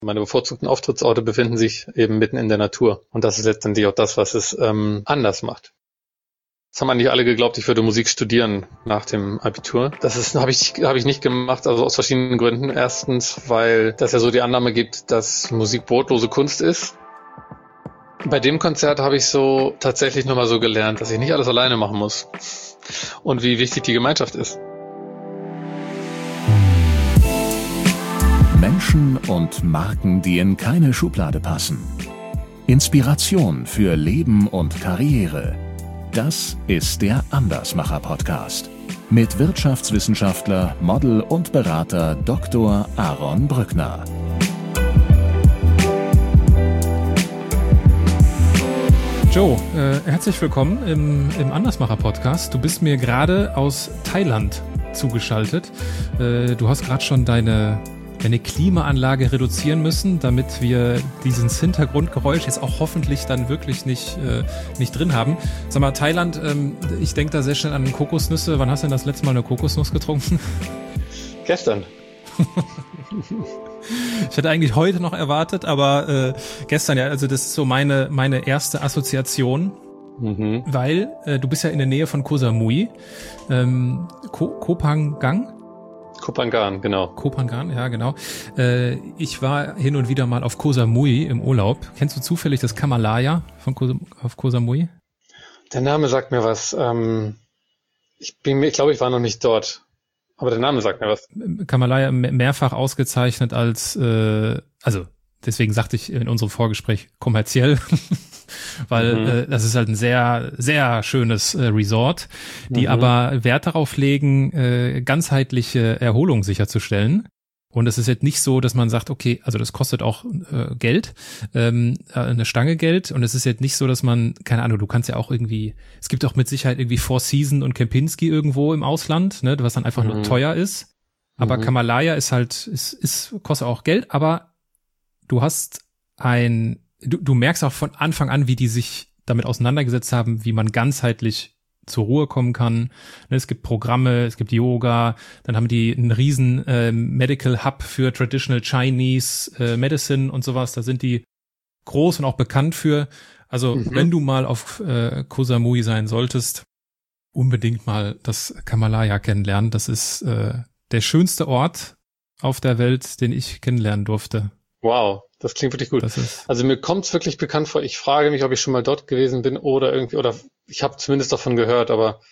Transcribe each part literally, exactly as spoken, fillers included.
Meine bevorzugten Auftrittsorte befinden sich eben mitten in der Natur. Und das ist letztendlich auch das, was es ähm, anders macht. Das haben eigentlich alle geglaubt, ich würde Musik studieren nach dem Abitur. Das ist habe ich habe ich nicht gemacht, also aus verschiedenen Gründen. Erstens, weil das ja so die Annahme gibt, dass Musik brotlose Kunst ist. Bei dem Konzert habe ich so tatsächlich nochmal so gelernt, dass ich nicht alles alleine machen muss und wie wichtig die Gemeinschaft ist. Menschen und Marken, die in keine Schublade passen. Inspiration für Leben und Karriere. Das ist der Andersmacher-Podcast mit Wirtschaftswissenschaftler, Model und Berater Doktor Aaron Brückner. Joe, äh, herzlich willkommen im, im Andersmacher-Podcast. Du bist mir gerade aus Thailand zugeschaltet. Äh, du hast gerade schon deine, deine Klimaanlage reduzieren müssen, damit wir dieses Hintergrundgeräusch jetzt auch hoffentlich dann wirklich nicht, äh, nicht drin haben. Sag mal, Thailand, ähm, ich denke da sehr schnell an Kokosnüsse. Wann hast du denn das letzte Mal eine Kokosnuss getrunken? Gestern. Ich hätte eigentlich heute noch erwartet, aber äh, gestern, ja, also das ist so meine meine erste Assoziation, mhm. weil äh, du bist ja in der Nähe von Koh Samui, ähm, Ko- Koh Phangan? Koh Phangan, genau. Koh Phangan, ja, genau. Äh, ich war hin und wieder mal auf Koh Samui im Urlaub. Kennst du zufällig das Kamalaya von Koh, auf Koh Samui? Der Name sagt mir was. Ähm, ich bin, ich glaube, ich war noch nicht dort. Aber der Name sagt mir was. Kamalaya mehrfach ausgezeichnet als, äh, also deswegen sagte ich in unserem Vorgespräch kommerziell, weil mhm. äh, das ist halt ein sehr, sehr schönes äh, Resort, die mhm. aber Wert darauf legen, äh, ganzheitliche Erholung sicherzustellen. Und es ist jetzt nicht so, dass man sagt, okay, also das kostet auch äh, Geld, ähm, eine Stange Geld. Und es ist jetzt nicht so, dass man, keine Ahnung, du kannst ja auch irgendwie, es gibt auch mit Sicherheit irgendwie Four Seasons und Kempinski irgendwo im Ausland, ne, was dann einfach mhm. nur teuer ist. Aber mhm. Kamalaya ist halt, ist, ist, kostet auch Geld, aber du hast ein, du, du merkst auch von Anfang an, wie die sich damit auseinandergesetzt haben, wie man ganzheitlich zur Ruhe kommen kann. Es gibt Programme, es gibt Yoga, dann haben die einen riesen äh, Medical Hub für Traditional Chinese äh, Medicine und sowas. Da sind die groß und auch bekannt für. Also mhm. wenn du mal auf äh, Koh Samui sein solltest, unbedingt mal das Kamalaya kennenlernen. Das ist äh, der schönste Ort auf der Welt, den ich kennenlernen durfte. Wow, das klingt wirklich gut. Also mir kommt's wirklich bekannt vor. Ich frage mich, ob ich schon mal dort gewesen bin oder irgendwie, oder ich habe zumindest davon gehört, aber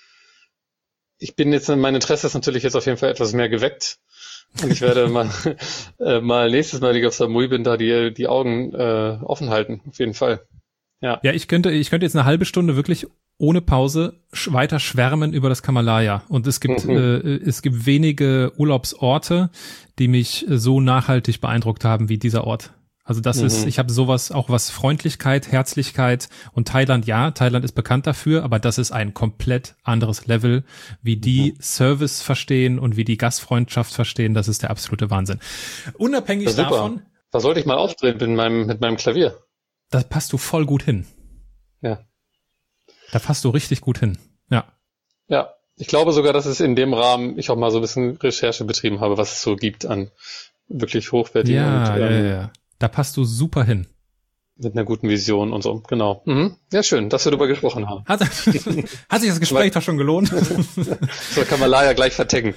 ich bin jetzt, mein Interesse ist natürlich jetzt auf jeden Fall etwas mehr geweckt. Und ich werde mal, äh, mal nächstes Mal, wenn ich auf Samui bin, da die, die Augen äh, offen halten, auf jeden Fall. Ja. Ja, ich könnte, ich könnte jetzt eine halbe Stunde wirklich ohne Pause sch- weiter schwärmen über das Kamalaya. Und es gibt, mhm. äh, es gibt wenige Urlaubsorte, die mich so nachhaltig beeindruckt haben wie dieser Ort. Also das mhm. ist, ich habe sowas, auch was Freundlichkeit, Herzlichkeit und Thailand, ja, Thailand ist bekannt dafür, aber das ist ein komplett anderes Level, wie die mhm. Service verstehen und wie die Gastfreundschaft verstehen, das ist der absolute Wahnsinn. Unabhängig davon. Da sollte ich mal aufdrehen mit meinem, mit meinem Klavier. Da passt du voll gut hin. Ja. Da passt du richtig gut hin, ja. Ja, ich glaube sogar, dass es in dem Rahmen, ich auch mal so ein bisschen Recherche betrieben habe, was es so gibt an wirklich hochwertigen ja, und ähm, ja, ja. Da passt du super hin. Mit einer guten Vision und so, genau. Mhm. Ja, schön, dass wir darüber gesprochen haben. Hat, hat sich das Gespräch doch schon gelohnt? So kann man leider gleich vertecken.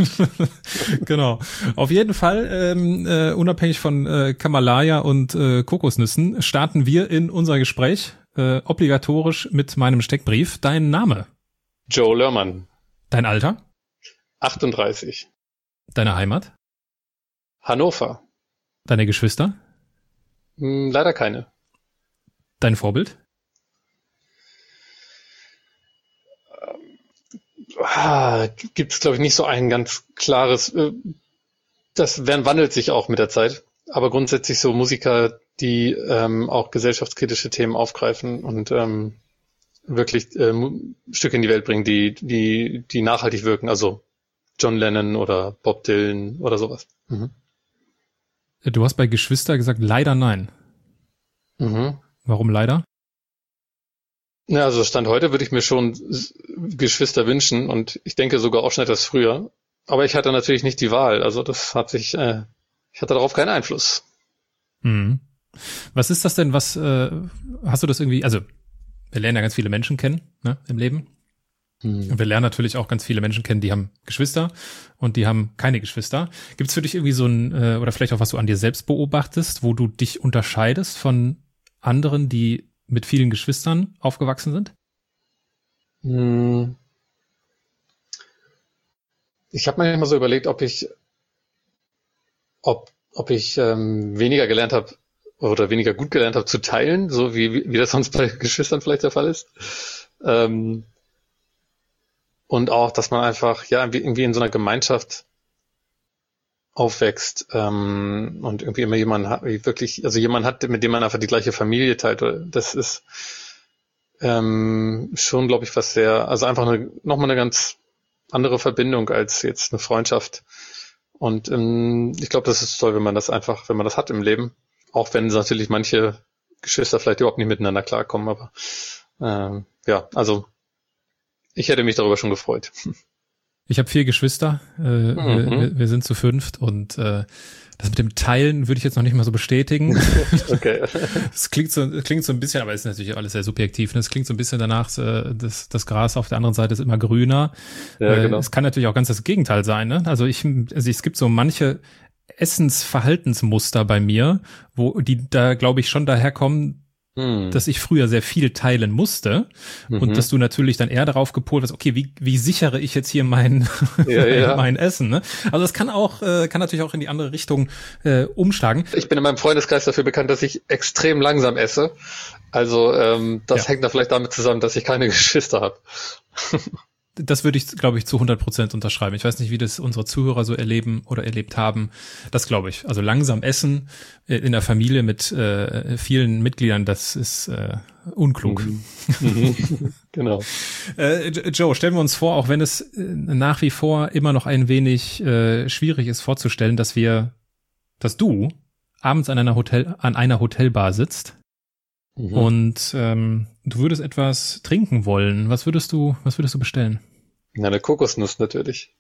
Genau. Auf jeden Fall, ähm, äh, unabhängig von äh, Kamalaya und äh, Kokosnüssen, starten wir in unser Gespräch äh, obligatorisch mit meinem Steckbrief. Dein Name? Joe Lörmann. Dein Alter? achtunddreißig. Deine Heimat? Hannover. Deine Geschwister? Hm, leider keine. Dein Vorbild? Ah, gibt es, glaube ich, nicht so ein ganz klares, das wandelt sich auch mit der Zeit, aber grundsätzlich so Musiker, die ähm, auch gesellschaftskritische Themen aufgreifen und ähm, wirklich ähm, Stücke in die Welt bringen, die, die, die nachhaltig wirken, also John Lennon oder Bob Dylan oder sowas. Mhm. Du hast bei Geschwister gesagt, leider nein. Mhm. Warum leider? Ja, also Stand heute würde ich mir schon Geschwister wünschen und ich denke sogar auch schon etwas früher. Aber ich hatte natürlich nicht die Wahl. Also das hat sich, äh, ich hatte darauf keinen Einfluss. Mhm. Was ist das denn, was, äh, hast du das irgendwie, also wir lernen ja ganz viele Menschen kennen, ne, im Leben. Mhm. Und wir lernen natürlich auch ganz viele Menschen kennen, die haben Geschwister und die haben keine Geschwister. Gibt es für dich irgendwie so ein, äh, oder vielleicht auch was du an dir selbst beobachtest, wo du dich unterscheidest von anderen, die mit vielen Geschwistern aufgewachsen sind? Mhm. Ich habe mir immer so überlegt, ob ich, ob, ob ich ähm, weniger gelernt habe oder weniger gut gelernt habe zu teilen, so wie, wie das sonst bei Geschwistern vielleicht der Fall ist. Ähm, und auch, dass man einfach ja irgendwie in so einer Gemeinschaft aufwächst ähm, und irgendwie immer jemanden hat, wirklich, also jemand hat, mit dem man einfach die gleiche Familie teilt. Das ist ähm, schon, glaube ich, was sehr, also einfach eine, nochmal eine ganz andere Verbindung als jetzt eine Freundschaft. Und ähm, ich glaube, das ist toll, wenn man das einfach, wenn man das hat im Leben. Auch wenn natürlich manche Geschwister vielleicht überhaupt nicht miteinander klarkommen, aber ähm, ja, also ich hätte mich darüber schon gefreut. Ich habe vier Geschwister, äh, mhm. wir, wir sind zu fünft und äh, das mit dem Teilen würde ich jetzt noch nicht mal so bestätigen. Okay. Es klingt so, klingt so ein bisschen, aber es ist natürlich alles sehr subjektiv. Ne? Es klingt so ein bisschen danach, äh, das, das Gras auf der anderen Seite ist immer grüner. Ja, genau. Äh, es kann natürlich auch ganz das Gegenteil sein. Ne? Also ich, also es gibt so manche Essensverhaltensmuster bei mir, wo die da, glaube ich, schon daherkommen, hm. dass ich früher sehr viel teilen musste mhm. und dass du natürlich dann eher darauf gepolt wirst, okay, wie wie sichere ich jetzt hier mein ja, ja. mein Essen, ne? Also das kann auch äh, kann natürlich auch in die andere Richtung äh, umschlagen. Ich bin in meinem Freundeskreis dafür bekannt, dass ich extrem langsam esse. Also ähm, das ja. hängt da vielleicht damit zusammen, dass ich keine Geschwister habe. Das würde ich, glaube ich, zu hundert Prozent unterschreiben. Ich weiß nicht, wie das unsere Zuhörer so erleben oder erlebt haben. Das glaube ich. Also langsam essen in der Familie mit äh, vielen Mitgliedern, das ist äh, unklug. Mhm. Genau. Äh, Joe, stellen wir uns vor, auch wenn es äh, nach wie vor immer noch ein wenig äh, schwierig ist vorzustellen, dass wir, dass du abends an einer Hotel, an einer Hotelbar sitzt. Mhm. Und ähm, du würdest etwas trinken wollen. Was würdest du, was würdest du bestellen? Na, eine Kokosnuss natürlich.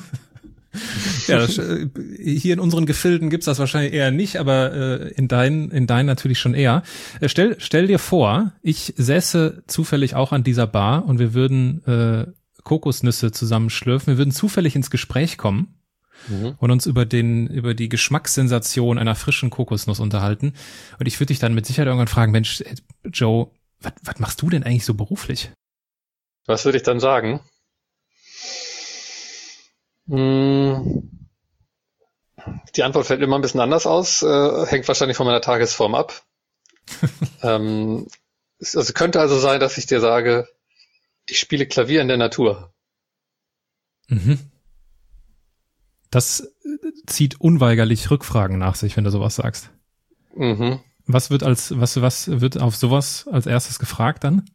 Ja, das, äh, hier in unseren Gefilden gibt's das wahrscheinlich eher nicht, aber äh, in deinen, in deinen natürlich schon eher. Äh, stell, stell dir vor, ich säße zufällig auch an dieser Bar und wir würden äh, Kokosnüsse zusammenschlürfen. Wir würden zufällig ins Gespräch kommen. Mhm. Und uns über den, über die Geschmackssensation einer frischen Kokosnuss unterhalten. Und ich würde dich dann mit Sicherheit irgendwann fragen, Mensch, Joe, was, was machst du denn eigentlich so beruflich? Was würde ich dann sagen? Hm. Die Antwort fällt immer ein bisschen anders aus, äh, hängt wahrscheinlich von meiner Tagesform ab. ähm, es also könnte also sein, dass ich dir sage, ich spiele Klavier in der Natur. Mhm. Das zieht unweigerlich Rückfragen nach sich, wenn du sowas sagst. Mhm. Was wird als, was, was wird auf sowas als erstes gefragt dann?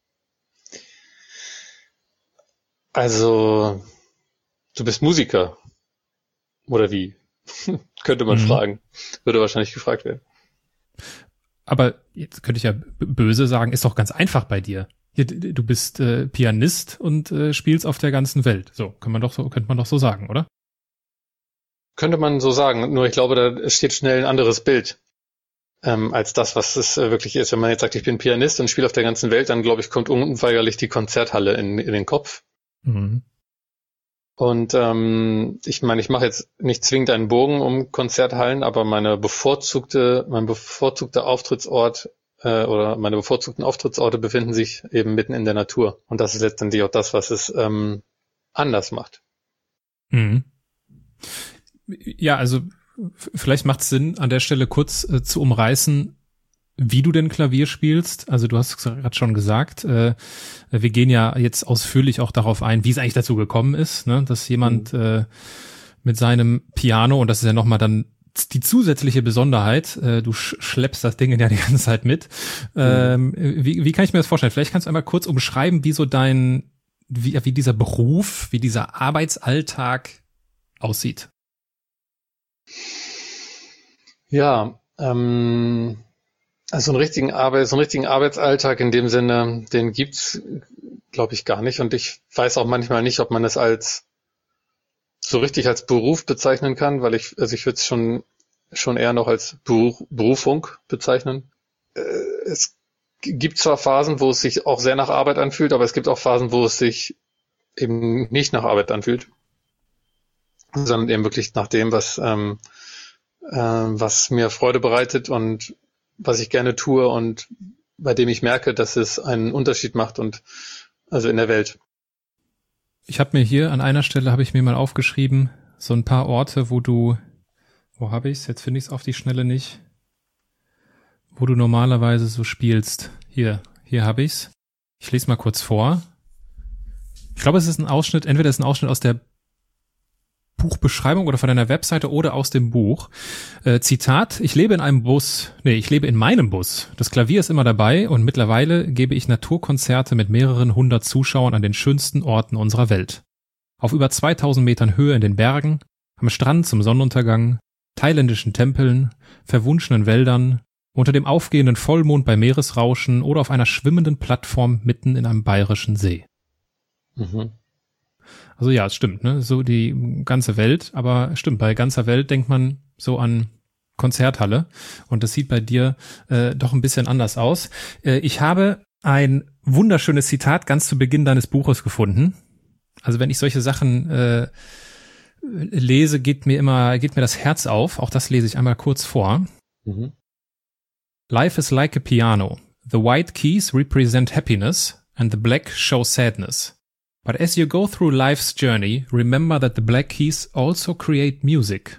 Also, du bist Musiker. Oder wie? Könnte man mhm. fragen. Würde wahrscheinlich gefragt werden. Aber jetzt könnte ich ja b- böse sagen, ist doch ganz einfach bei dir. Du bist äh, Pianist und äh, spielst auf der ganzen Welt. So, kann man doch so, könnte man doch so sagen, oder? Könnte man so sagen, nur ich glaube, da steht schnell ein anderes Bild ähm, als das, was es äh, wirklich ist. Wenn man jetzt sagt, ich bin Pianist und spiele auf der ganzen Welt, dann glaube ich, kommt unweigerlich die Konzerthalle in, in den Kopf. Mhm. Und ähm, ich meine, ich mache jetzt nicht zwingend einen Bogen um Konzerthallen, aber meine bevorzugte, mein bevorzugter Auftrittsort äh, oder meine bevorzugten Auftrittsorte befinden sich eben mitten in der Natur. Und das ist letztendlich auch das, was es ähm, anders macht. Mhm. Ja, also vielleicht macht es Sinn, an der Stelle kurz äh, zu umreißen, wie du denn Klavier spielst. Also du hast gerade schon gesagt, äh, wir gehen ja jetzt ausführlich auch darauf ein, wie es eigentlich dazu gekommen ist, ne, dass jemand mhm. äh, mit seinem Piano, und das ist ja nochmal dann die zusätzliche Besonderheit, äh, du sch- schleppst das Ding ja die ganze Zeit mit. Mhm. Ähm, wie, wie kann ich mir das vorstellen? Vielleicht kannst du einmal kurz umschreiben, wie so dein, wie, wie dieser Beruf, wie dieser Arbeitsalltag aussieht. Ja, ähm, also einen richtigen Arbeit, so einen richtigen Arbeitsalltag in dem Sinne, den gibt's, glaube ich, gar nicht. Und ich weiß auch manchmal nicht, ob man es als so richtig als Beruf bezeichnen kann, weil ich, also ich würde es schon schon eher noch als Beruf, Berufung bezeichnen. Äh, es gibt zwar Phasen, wo es sich auch sehr nach Arbeit anfühlt, aber es gibt auch Phasen, wo es sich eben nicht nach Arbeit anfühlt, sondern eben wirklich nach dem, was, ähm, äh, was mir Freude bereitet und was ich gerne tue und bei dem ich merke, dass es einen Unterschied macht und also in der Welt. Ich habe mir hier an einer Stelle, habe ich mir mal aufgeschrieben, so ein paar Orte, wo du, wo habe ich's? Jetzt finde ich es auf die Schnelle nicht, wo du normalerweise so spielst. Hier, hier habe ich's. Ich lese mal kurz vor. Ich glaube, es ist ein Ausschnitt, entweder ist ein Ausschnitt aus der Buchbeschreibung oder von deiner Webseite oder aus dem Buch. Äh, Zitat, ich lebe in einem Bus, nee, ich lebe in meinem Bus. Das Klavier ist immer dabei und mittlerweile gebe ich Naturkonzerte mit mehreren hundert Zuschauern an den schönsten Orten unserer Welt. Auf über zweitausend Metern Höhe in den Bergen, am Strand zum Sonnenuntergang, thailändischen Tempeln, verwunschenen Wäldern, unter dem aufgehenden Vollmond bei Meeresrauschen oder auf einer schwimmenden Plattform mitten in einem bayerischen See. Mhm. Also ja, es stimmt, ne? So die ganze Welt, aber stimmt, bei ganzer Welt denkt man so an Konzerthalle und das sieht bei dir äh, doch ein bisschen anders aus. Äh, ich habe ein wunderschönes Zitat ganz zu Beginn deines Buches gefunden. Also wenn ich solche Sachen äh, lese, geht mir immer, geht mir das Herz auf. Auch das lese ich einmal kurz vor. Mhm. Life is like a piano. The white keys represent happiness and the black show sadness. But as you go through life's journey, remember that the black keys also create music.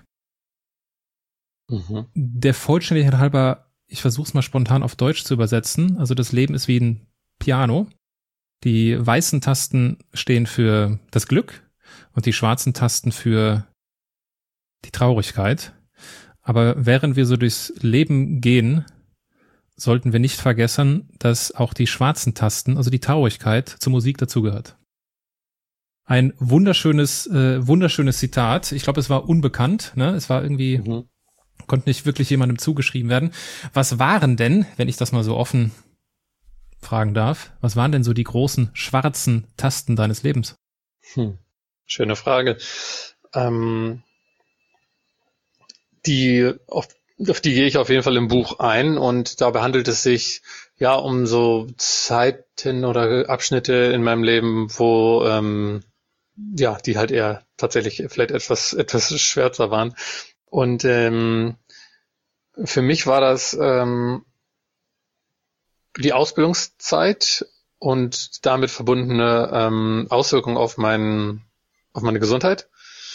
Mhm. Der Vollständigkeit halber, ich versuche es mal spontan auf Deutsch zu übersetzen. Also das Leben ist wie ein Piano. Die weißen Tasten stehen für das Glück und die schwarzen Tasten für die Traurigkeit. Aber während wir so durchs Leben gehen, sollten wir nicht vergessen, dass auch die schwarzen Tasten, also die Traurigkeit, zur Musik dazugehört. Ein wunderschönes, äh, wunderschönes Zitat. Ich glaube, es war unbekannt, ne? Es war irgendwie, mhm. konnte nicht wirklich jemandem zugeschrieben werden. Was waren denn, wenn ich das mal so offen fragen darf, was waren denn so die großen schwarzen Tasten deines Lebens? Hm. Schöne Frage. Ähm, die, auf, auf die gehe ich auf jeden Fall im Buch ein und dabei handelt es sich ja um so Zeiten oder Abschnitte in meinem Leben, wo ähm, ja, die halt eher tatsächlich vielleicht etwas etwas schwärzer waren. Und ähm, für mich war das ähm, die Ausbildungszeit und damit verbundene ähm, Auswirkungen auf meinen auf meine Gesundheit.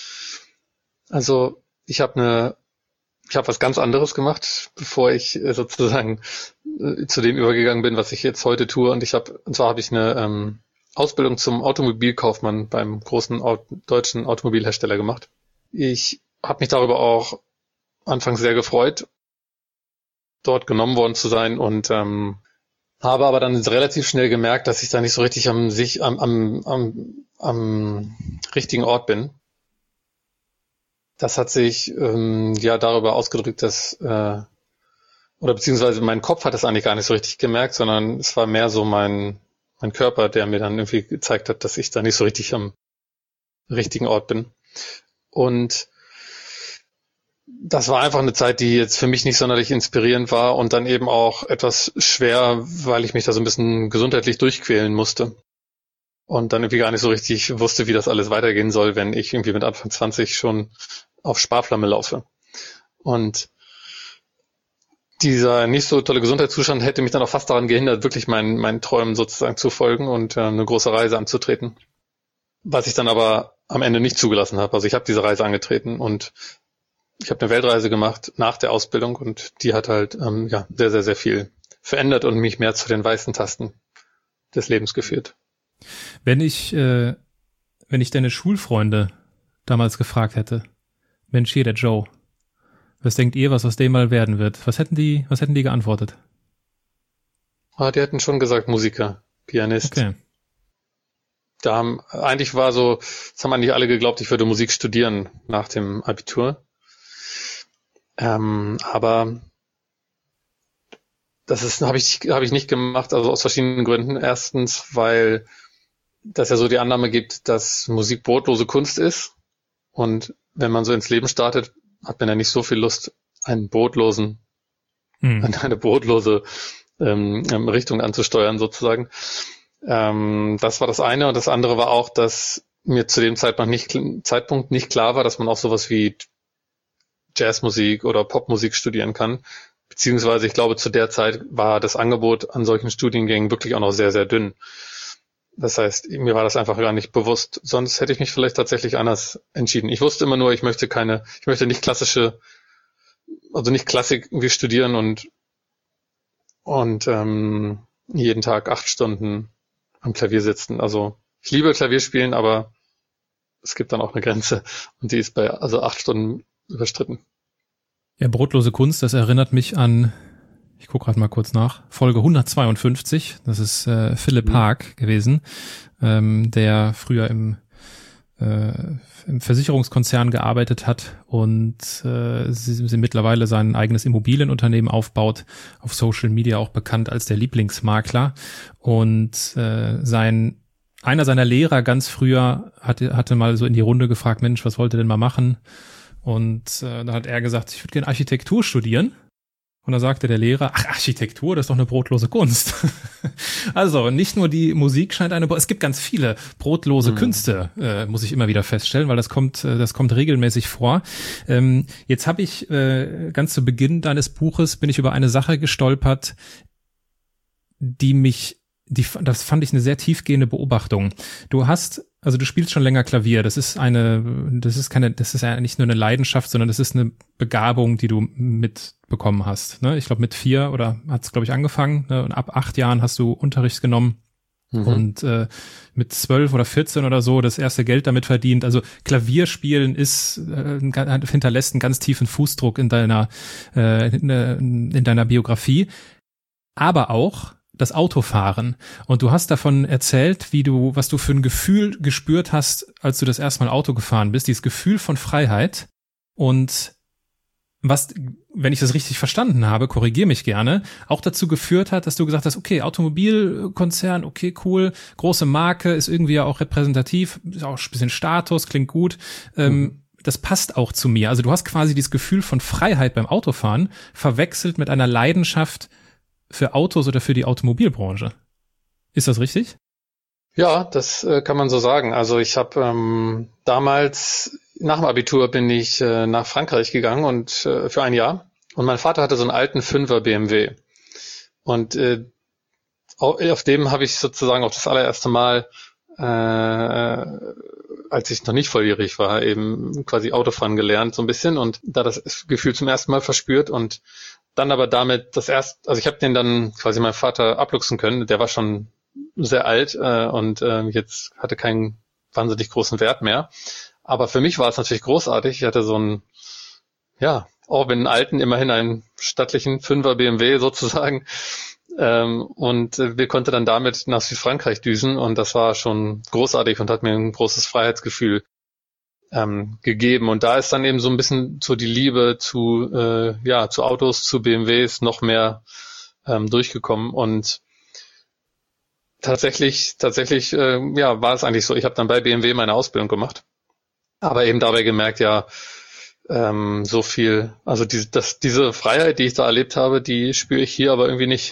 Also ich habe eine ich habe was ganz anderes gemacht, bevor ich äh, sozusagen äh, zu dem übergegangen bin, was ich jetzt heute tue. Und ich habe und zwar habe ich eine ähm, Ausbildung zum Automobilkaufmann beim großen Aut- deutschen Automobilhersteller gemacht. Ich habe mich darüber auch anfangs sehr gefreut, dort genommen worden zu sein und ähm, habe aber dann relativ schnell gemerkt, dass ich da nicht so richtig am sich am am am, am richtigen Ort bin. Das hat sich ähm, ja darüber ausgedrückt, dass äh, oder beziehungsweise mein Kopf hat das eigentlich gar nicht so richtig gemerkt, sondern es war mehr so mein mein Körper, der mir dann irgendwie gezeigt hat, dass ich da nicht so richtig am richtigen Ort bin. Und das war einfach eine Zeit, die jetzt für mich nicht sonderlich inspirierend war und dann eben auch etwas schwer, weil ich mich da so ein bisschen gesundheitlich durchquälen musste. Und dann irgendwie gar nicht so richtig wusste, wie das alles weitergehen soll, wenn ich irgendwie mit Anfang zwanzig schon auf Sparflamme laufe. Und dieser nicht so tolle Gesundheitszustand hätte mich dann auch fast daran gehindert, wirklich meinen, meinen Träumen sozusagen zu folgen und äh, eine große Reise anzutreten. Was ich dann aber am Ende nicht zugelassen habe. Also ich habe diese Reise angetreten und ich habe eine Weltreise gemacht nach der Ausbildung und die hat halt ähm, ja sehr, sehr, sehr viel verändert und mich mehr zu den weißen Tasten des Lebens geführt. Wenn ich, äh, wenn ich deine Schulfreunde damals gefragt hätte, Mensch, hier der Joe, was denkt ihr, was aus dem mal werden wird? Was hätten die, was hätten die geantwortet? Ah, die hätten schon gesagt Musiker, Pianist. Okay. Da haben, eigentlich war so, das haben eigentlich alle geglaubt, ich würde Musik studieren nach dem Abitur. Ähm, aber das ist, habe ich, habe ich nicht gemacht, also aus verschiedenen Gründen. Erstens, weil das ja so die Annahme gibt, dass Musik brotlose Kunst ist. Und wenn man so ins Leben startet, hat man ja nicht so viel Lust, einen brotlosen, hm. eine brotlose ähm, Richtung anzusteuern sozusagen. Ähm, das war das eine. Und das andere war auch, dass mir zu dem Zeitpunkt nicht, Zeitpunkt nicht klar war, dass man auch sowas wie Jazzmusik oder Popmusik studieren kann. Beziehungsweise ich glaube, zu der Zeit war das Angebot an solchen Studiengängen wirklich auch noch sehr, sehr dünn. Das heißt, mir war das einfach gar nicht bewusst. Sonst hätte ich mich vielleicht tatsächlich anders entschieden. Ich wusste immer nur, ich möchte keine, ich möchte nicht klassische, also nicht Klassik irgendwie studieren und und ähm, jeden Tag acht Stunden am Klavier sitzen. Also ich liebe Klavierspielen, aber es gibt dann auch eine Grenze und die ist bei also acht Stunden überstritten. Ja, brotlose Kunst, das erinnert mich an, ich gucke gerade mal kurz nach, Folge hundertzweiundfünfzig, das ist äh, Philipp mhm. Haag gewesen, ähm, der früher im, äh, im Versicherungskonzern gearbeitet hat und äh, sie, sie mittlerweile sein eigenes Immobilienunternehmen aufbaut, auf Social Media auch bekannt als der Lieblingsmakler. Und äh, sein einer seiner Lehrer ganz früher hatte, hatte mal so in die Runde gefragt, Mensch, was wollt ihr denn mal machen? Und äh, da hat er gesagt, ich würde gerne Architektur studieren. Und da sagte der Lehrer, ach, Architektur, das ist doch eine brotlose Kunst. Also nicht nur die Musik scheint eine, es gibt ganz viele brotlose mhm. Künste, äh, muss ich immer wieder feststellen, weil das kommt, äh, das kommt regelmäßig vor. Ähm, jetzt habe ich äh, ganz zu Beginn deines Buches bin ich über eine Sache gestolpert, die mich Die, das fand ich eine sehr tiefgehende Beobachtung. Du hast, also du spielst schon länger Klavier. Das ist eine, das ist keine, das ist ja nicht nur eine Leidenschaft, sondern das ist eine Begabung, die du mitbekommen hast. Ne? Ich glaube mit vier oder hat es glaube ich angefangen. Ne? Und ab acht Jahren hast du Unterricht genommen mhm. und äh, mit zwölf oder vierzehn oder so das erste Geld damit verdient. Also Klavierspielen ist äh, hinterlässt einen ganz tiefen Fußdruck in deiner äh, in, in deiner Biografie, aber auch das Autofahren. Und du hast davon erzählt, wie du, was du für ein Gefühl gespürt hast, als du das erste Mal Auto gefahren bist, dieses Gefühl von Freiheit. Und was, wenn ich das richtig verstanden habe, korrigier mich gerne, auch dazu geführt hat, dass du gesagt hast, okay, Automobilkonzern, okay, cool, große Marke, ist irgendwie ja auch repräsentativ, ist auch ein bisschen Status, klingt gut. Ähm, mhm. Das passt auch zu mir. Also du hast quasi dieses Gefühl von Freiheit beim Autofahren verwechselt mit einer Leidenschaft für Autos oder für die Automobilbranche. Ist das richtig? Ja, das äh, kann man so sagen. Also ich habe ähm, damals, nach dem Abitur bin ich äh, nach Frankreich gegangen und äh, für ein Jahr. Und mein Vater hatte so einen alten Fünfer B M W. Und äh, auf dem habe ich sozusagen auch das allererste Mal, äh, als ich noch nicht volljährig war, eben quasi Autofahren gelernt so ein bisschen und da das Gefühl zum ersten Mal verspürt und dann aber damit das erste, also ich habe den dann quasi meinem Vater abluchsen können, der war schon sehr alt äh, und äh, jetzt hatte keinen wahnsinnig großen Wert mehr. Aber für mich war es natürlich großartig. Ich hatte so einen, ja, auch wenn einen alten, immerhin einen stattlichen Fünfer B M W sozusagen. Ähm, und äh, wir konnten dann damit nach Südfrankreich düsen und das war schon großartig und hat mir ein großes Freiheitsgefühl ähm, gegeben. Und da ist dann eben so ein bisschen so die Liebe zu, äh, ja, zu Autos, zu B M Ws noch mehr ähm, durchgekommen. Und tatsächlich, tatsächlich, äh, ja, war es eigentlich so. Ich habe dann bei B M W meine Ausbildung gemacht, aber eben dabei gemerkt, ja, ähm, so viel, also die, das, diese Freiheit, die ich da erlebt habe, die spüre ich hier aber irgendwie nicht.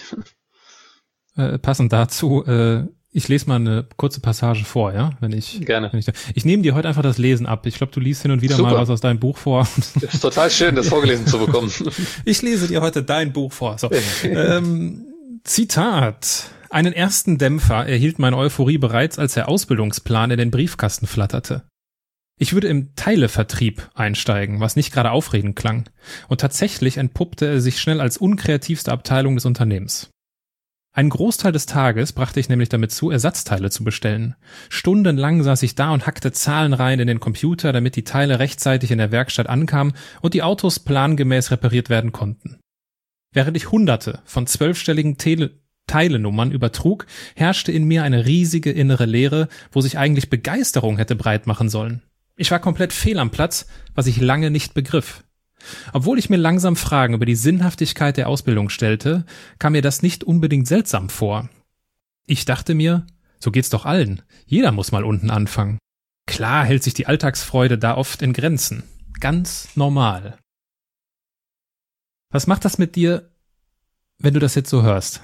Äh, passend dazu, äh, ich lese mal eine kurze Passage vor, ja, wenn ich gerne. Wenn ich, ich nehme dir heute einfach das Lesen ab. Ich glaube, du liest hin und wieder Super. Mal was aus deinem Buch vor. Das ist total schön, das vorgelesen zu bekommen. Ich lese dir heute dein Buch vor. So. ähm, Zitat. Einen ersten Dämpfer erhielt meine Euphorie bereits, als der Ausbildungsplan in den Briefkasten flatterte. Ich würde im Teilevertrieb einsteigen, was nicht gerade aufregend klang. Und tatsächlich entpuppte er sich schnell als unkreativste Abteilung des Unternehmens. Einen Großteil des Tages brachte ich nämlich damit zu, Ersatzteile zu bestellen. Stundenlang saß ich da und hackte Zahlen rein in den Computer, damit die Teile rechtzeitig in der Werkstatt ankamen und die Autos plangemäß repariert werden konnten. Während ich hunderte von zwölfstelligen Tele- Teilenummern übertrug, herrschte in mir eine riesige innere Leere, wo sich eigentlich Begeisterung hätte breit machen sollen. Ich war komplett fehl am Platz, was ich lange nicht begriff. Obwohl ich mir langsam Fragen über die Sinnhaftigkeit der Ausbildung stellte, kam mir das nicht unbedingt seltsam vor. Ich dachte mir, so geht's doch allen. Jeder muss mal unten anfangen. Klar hält sich die Alltagsfreude da oft in Grenzen. Ganz normal. Was macht das mit dir, wenn du das jetzt so hörst?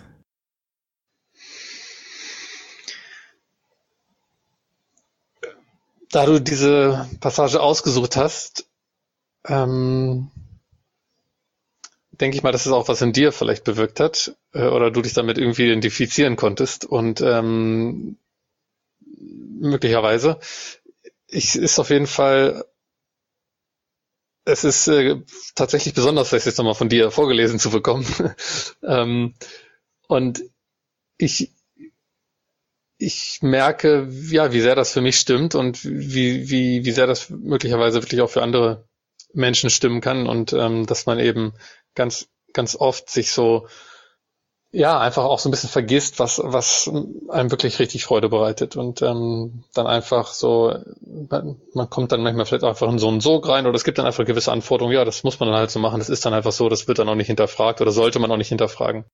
Da du diese Passage ausgesucht hast, ähm, denke ich mal, dass es auch was in dir vielleicht bewirkt hat äh, oder du dich damit irgendwie identifizieren konntest und ähm, möglicherweise. Ich ist auf jeden Fall, es ist äh, tatsächlich besonders, das jetzt nochmal von dir vorgelesen zu bekommen. ähm, und ich ich merke, ja, wie sehr das für mich stimmt und wie wie wie sehr das möglicherweise wirklich auch für andere Menschen stimmen kann und ähm, dass man eben ganz ganz oft sich so ja einfach auch so ein bisschen vergisst, was was einem wirklich richtig Freude bereitet und ähm, dann einfach so man, man kommt dann manchmal vielleicht einfach in so einen Sog rein oder es gibt dann einfach gewisse Anforderungen, ja, das muss man dann halt so machen, das ist dann einfach so, das wird dann auch nicht hinterfragt oder sollte man auch nicht hinterfragen.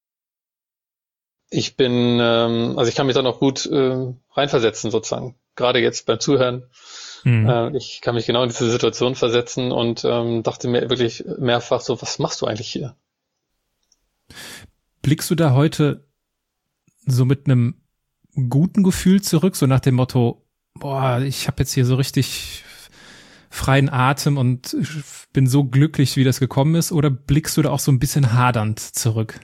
Ich bin, ähm, also ich kann mich dann auch gut äh, reinversetzen sozusagen, gerade jetzt beim Zuhören. Mhm. Äh, ich kann mich genau in diese Situation versetzen und ähm, dachte mir wirklich mehrfach so, was machst du eigentlich hier? Blickst du da heute so mit einem guten Gefühl zurück, so nach dem Motto, boah, ich habe jetzt hier so richtig freien Atem und bin so glücklich, wie das gekommen ist, oder blickst du da auch so ein bisschen hadernd zurück?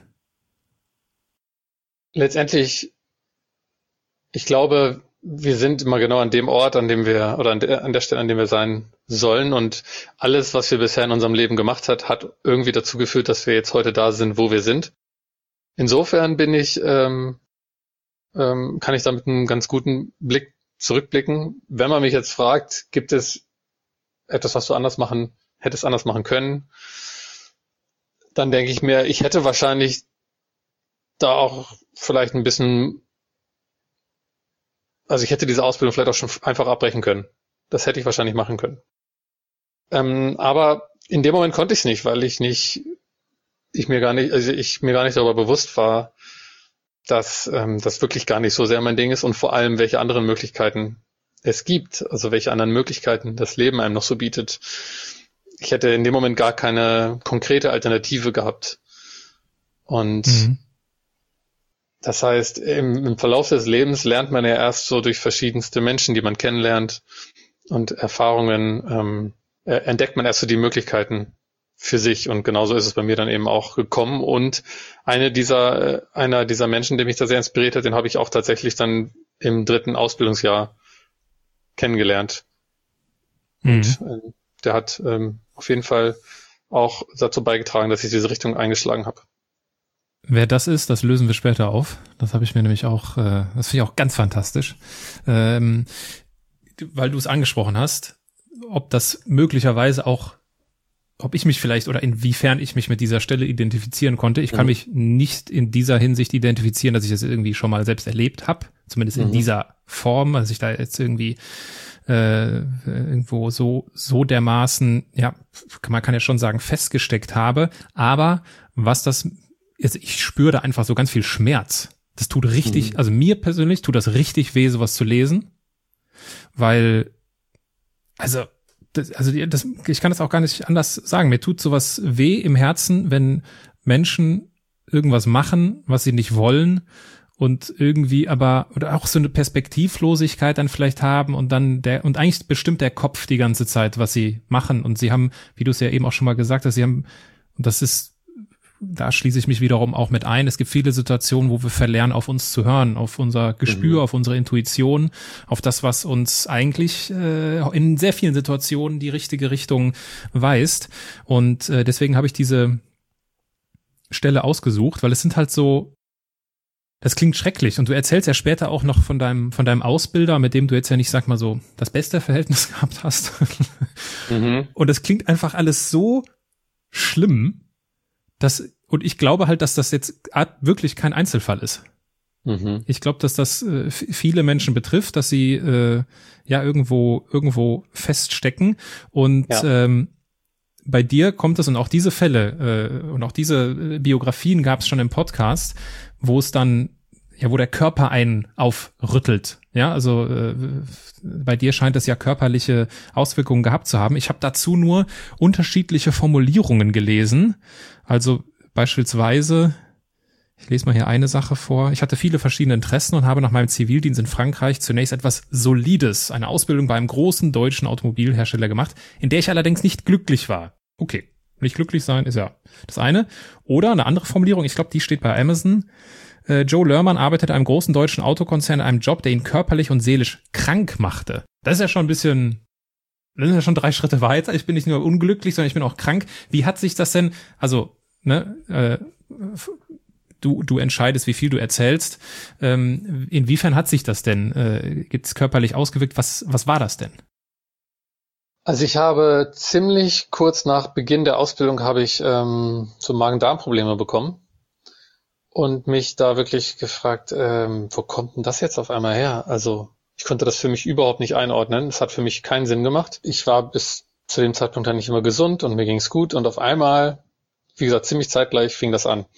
Letztendlich, ich glaube, wir sind immer genau an dem Ort, an dem wir, oder an der, an der Stelle, an dem wir sein sollen. Und alles, was wir bisher in unserem Leben gemacht hat, hat irgendwie dazu geführt, dass wir jetzt heute da sind, wo wir sind. Insofern bin ich, ähm, ähm, kann ich da mit einem ganz guten Blick zurückblicken. Wenn man mich jetzt fragt, gibt es etwas, was du anders machen, hättest anders machen können, dann denke ich mir, ich hätte wahrscheinlich da auch vielleicht ein bisschen, also ich hätte diese Ausbildung vielleicht auch schon einfach abbrechen können. Das hätte ich wahrscheinlich machen können. Ähm, aber in dem Moment konnte ich es nicht, weil ich nicht, ich mir gar nicht, also ich mir gar nicht darüber bewusst war, dass ähm, das wirklich gar nicht so sehr mein Ding ist und vor allem, welche anderen Möglichkeiten es gibt, also welche anderen Möglichkeiten das Leben einem noch so bietet. Ich hätte in dem Moment gar keine konkrete Alternative gehabt. Und mhm. Das heißt, im, im Verlauf des Lebens lernt man ja erst so durch verschiedenste Menschen, die man kennenlernt und Erfahrungen, ähm, entdeckt man erst so die Möglichkeiten für sich. Und genauso ist es bei mir dann eben auch gekommen. Und eine dieser, einer dieser Menschen, der mich da sehr inspiriert hat, den habe ich auch tatsächlich dann im dritten Ausbildungsjahr kennengelernt. Mhm. Und äh, der hat ähm, auf jeden Fall auch dazu beigetragen, dass ich diese Richtung eingeschlagen habe. Wer das ist, das lösen wir später auf. Das habe ich mir nämlich auch, äh, das finde ich auch ganz fantastisch. Ähm, weil du es angesprochen hast, ob das möglicherweise auch, ob ich mich vielleicht oder inwiefern ich mich mit dieser Stelle identifizieren konnte. Ich kann mhm. mich nicht in dieser Hinsicht identifizieren, dass ich das irgendwie schon mal selbst erlebt habe. Zumindest mhm. in dieser Form, also ich da jetzt irgendwie äh, irgendwo so so dermaßen, ja, man kann ja schon sagen, festgesteckt habe. Aber was das ich spüre da einfach so ganz viel Schmerz. Das tut richtig, mhm. also mir persönlich tut das richtig weh, sowas zu lesen, weil, also, das, also das, ich kann das auch gar nicht anders sagen. Mir tut sowas weh im Herzen, wenn Menschen irgendwas machen, was sie nicht wollen und irgendwie aber, oder auch so eine Perspektivlosigkeit dann vielleicht haben und dann der, und eigentlich bestimmt der Kopf die ganze Zeit, was sie machen. Und sie haben, wie du es ja eben auch schon mal gesagt hast, sie haben, und das ist, da schließe ich mich wiederum auch mit ein. Es gibt viele Situationen, wo wir verlernen, auf uns zu hören, auf unser Gespür, mhm. auf unsere Intuition, auf das, was uns eigentlich äh, in sehr vielen Situationen die richtige Richtung weist. Und äh, deswegen habe ich diese Stelle ausgesucht, weil es sind halt so, das klingt schrecklich. Und du erzählst ja später auch noch von deinem von deinem Ausbilder, mit dem du jetzt ja nicht, sag mal so, das beste Verhältnis gehabt hast. mhm. Und es klingt einfach alles so schlimm. Das, und ich glaube halt, dass das jetzt wirklich kein Einzelfall ist. Mhm. Ich glaube, dass das äh, viele Menschen betrifft, dass sie äh, ja irgendwo irgendwo feststecken. Und ja. ähm, bei dir kommt es, und auch diese Fälle äh, und auch diese äh, Biografien gab es schon im Podcast, wo es dann, ja, wo der Körper einen aufrüttelt Ja, also äh, bei dir scheint es ja körperliche Auswirkungen gehabt zu haben. Ich habe dazu nur unterschiedliche Formulierungen gelesen. Also beispielsweise, ich lese mal hier eine Sache vor. Ich hatte viele verschiedene Interessen und habe nach meinem Zivildienst in Frankreich zunächst etwas Solides, eine Ausbildung bei einem großen deutschen Automobilhersteller gemacht, in der ich allerdings nicht glücklich war. Okay, nicht glücklich sein ist ja das eine. Oder eine andere Formulierung, ich glaube, die steht bei Amazon. Joe Lerman arbeitet in einem großen deutschen Autokonzern in einem Job, der ihn körperlich und seelisch krank machte. Das ist ja schon ein bisschen, das sind ja schon drei Schritte weiter. Ich bin nicht nur unglücklich, sondern ich bin auch krank. Wie hat sich das denn, also, ne, äh, du, du entscheidest, wie viel du erzählst. Ähm, inwiefern hat sich das denn, äh, gibt's körperlich ausgewirkt? Was, was war das denn? Also ich habe ziemlich kurz nach Beginn der Ausbildung habe ich ähm, so Magen-Darm-Probleme bekommen. Und mich da wirklich gefragt, ähm, wo kommt denn das jetzt auf einmal her? Also ich konnte das für mich überhaupt nicht einordnen. Es hat für mich keinen Sinn gemacht. Ich war bis zu dem Zeitpunkt dann nicht immer gesund und mir ging's gut. Und auf einmal, wie gesagt, ziemlich zeitgleich fing das an.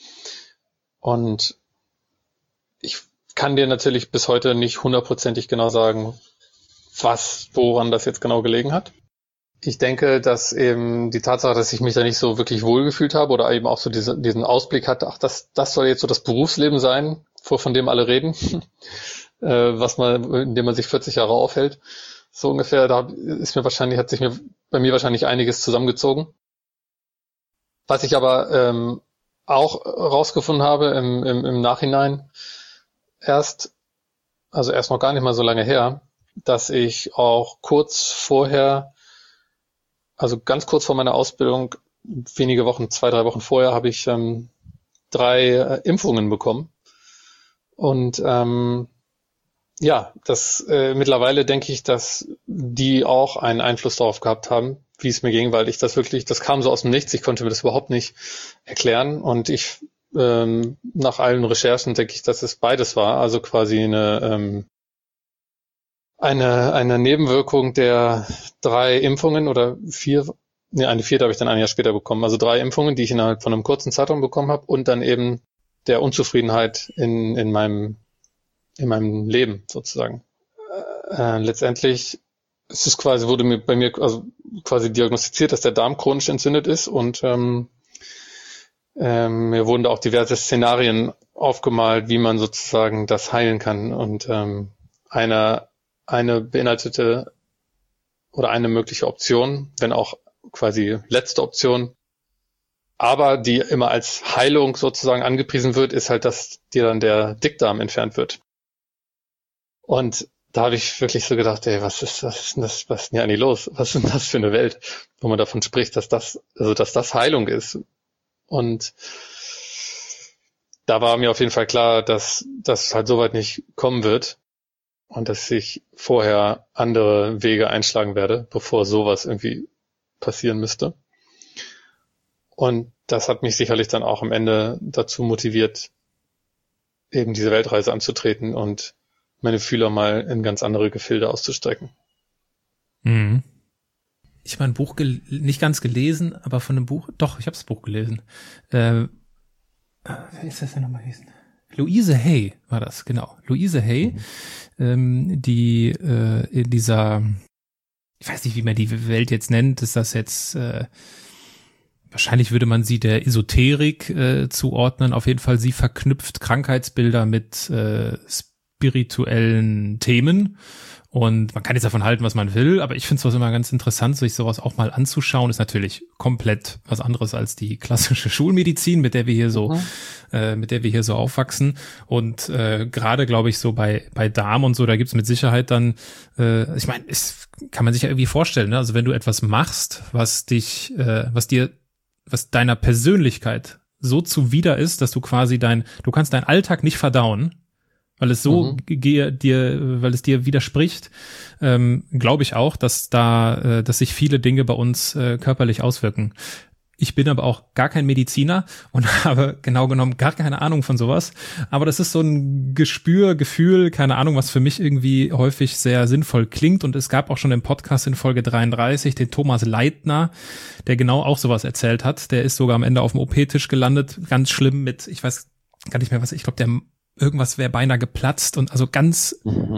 Und ich kann dir natürlich bis heute nicht hundertprozentig genau sagen, was, woran das jetzt genau gelegen hat. Ich denke, dass eben die Tatsache, dass ich mich da nicht so wirklich wohlgefühlt habe oder eben auch so diese, diesen Ausblick hatte, ach, das, das soll jetzt so das Berufsleben sein, von dem alle reden, äh, was man, in dem man sich vierzig Jahre aufhält. So ungefähr, da ist mir wahrscheinlich, hat sich mir bei mir wahrscheinlich einiges zusammengezogen. Was ich aber ähm, auch rausgefunden habe im, im, im Nachhinein, erst, also erst noch gar nicht mal so lange her, dass ich auch kurz vorher, also ganz kurz vor meiner Ausbildung, wenige Wochen, zwei, drei Wochen vorher, habe ich ähm, drei äh, Impfungen bekommen. Und ähm, ja, das äh, mittlerweile denke ich, dass die auch einen Einfluss darauf gehabt haben, wie es mir ging, weil ich das wirklich, das kam so aus dem Nichts, ich konnte mir das überhaupt nicht erklären. Und ich, ähm, nach allen Recherchen denke ich, dass es beides war, also quasi eine ähm, Eine, eine Nebenwirkung der drei Impfungen oder vier, nee, eine vierte habe ich dann ein Jahr später bekommen. Also drei Impfungen, die ich innerhalb von einem kurzen Zeitraum bekommen habe und dann eben der Unzufriedenheit in, in meinem, in meinem Leben sozusagen. Äh, letztendlich ist es quasi, wurde mir bei mir also quasi diagnostiziert, dass der Darm chronisch entzündet ist und ähm, ähm, mir wurden da auch diverse Szenarien aufgemalt, wie man sozusagen das heilen kann und ähm, einer eine beinhaltete oder eine mögliche Option, wenn auch quasi letzte Option, aber die immer als Heilung sozusagen angepriesen wird, ist halt, dass dir dann der Dickdarm entfernt wird. Und da habe ich wirklich so gedacht, ey, was ist, was ist denn das, was ist denn hier eigentlich los? Was ist denn das für eine Welt, wo man davon spricht, dass das, also dass das Heilung ist? Und da war mir auf jeden Fall klar, dass das halt soweit nicht kommen wird. Und dass ich vorher andere Wege einschlagen werde, bevor sowas irgendwie passieren müsste. Und das hat mich sicherlich dann auch am Ende dazu motiviert, eben diese Weltreise anzutreten und meine Fühler mal in ganz andere Gefilde auszustrecken. Mhm. Ich habe ein Buch gel- nicht ganz gelesen, aber von einem Buch, doch, ich habe das Buch gelesen. Äh, wer ist das denn nochmal gewesen? Louise Hay war das, genau. Louise Hay, mhm. ähm, die äh, in dieser, ich weiß nicht, wie man die Welt jetzt nennt, ist das jetzt, äh, wahrscheinlich würde man sie der Esoterik äh, zuordnen. Auf jeden Fall, sie verknüpft Krankheitsbilder mit äh, spirituellen Themen. Und man kann jetzt davon halten, was man will, aber ich finde es immer ganz interessant, sich sowas auch mal anzuschauen. Ist natürlich komplett was anderes als die klassische Schulmedizin, mit der wir hier so, mhm. äh, mit der wir hier so aufwachsen. Und äh, gerade, glaube ich, so bei bei Darm und so, da gibt's mit Sicherheit dann, äh, ich meine, es kann man sich ja irgendwie vorstellen, ne? Also wenn du etwas machst, was dich, äh, was dir, was deiner Persönlichkeit so zuwider ist, dass du quasi dein, du kannst deinen Alltag nicht verdauen, weil es so mhm. ge- dir, weil es dir widerspricht, ähm, glaube ich auch, dass da, äh, dass sich viele Dinge bei uns äh, körperlich auswirken. Ich bin aber auch gar kein Mediziner und habe genau genommen gar keine Ahnung von sowas. Aber das ist so ein Gespür, Gefühl, keine Ahnung, was für mich irgendwie häufig sehr sinnvoll klingt. Und es gab auch schon im Podcast in Folge dreiunddreißig den Thomas Leitner, der genau auch sowas erzählt hat. Der ist sogar am Ende auf dem O P-Tisch gelandet, ganz schlimm mit, ich weiß gar nicht mehr was, ich glaube, der irgendwas wäre beinahe geplatzt und also ganz, mhm.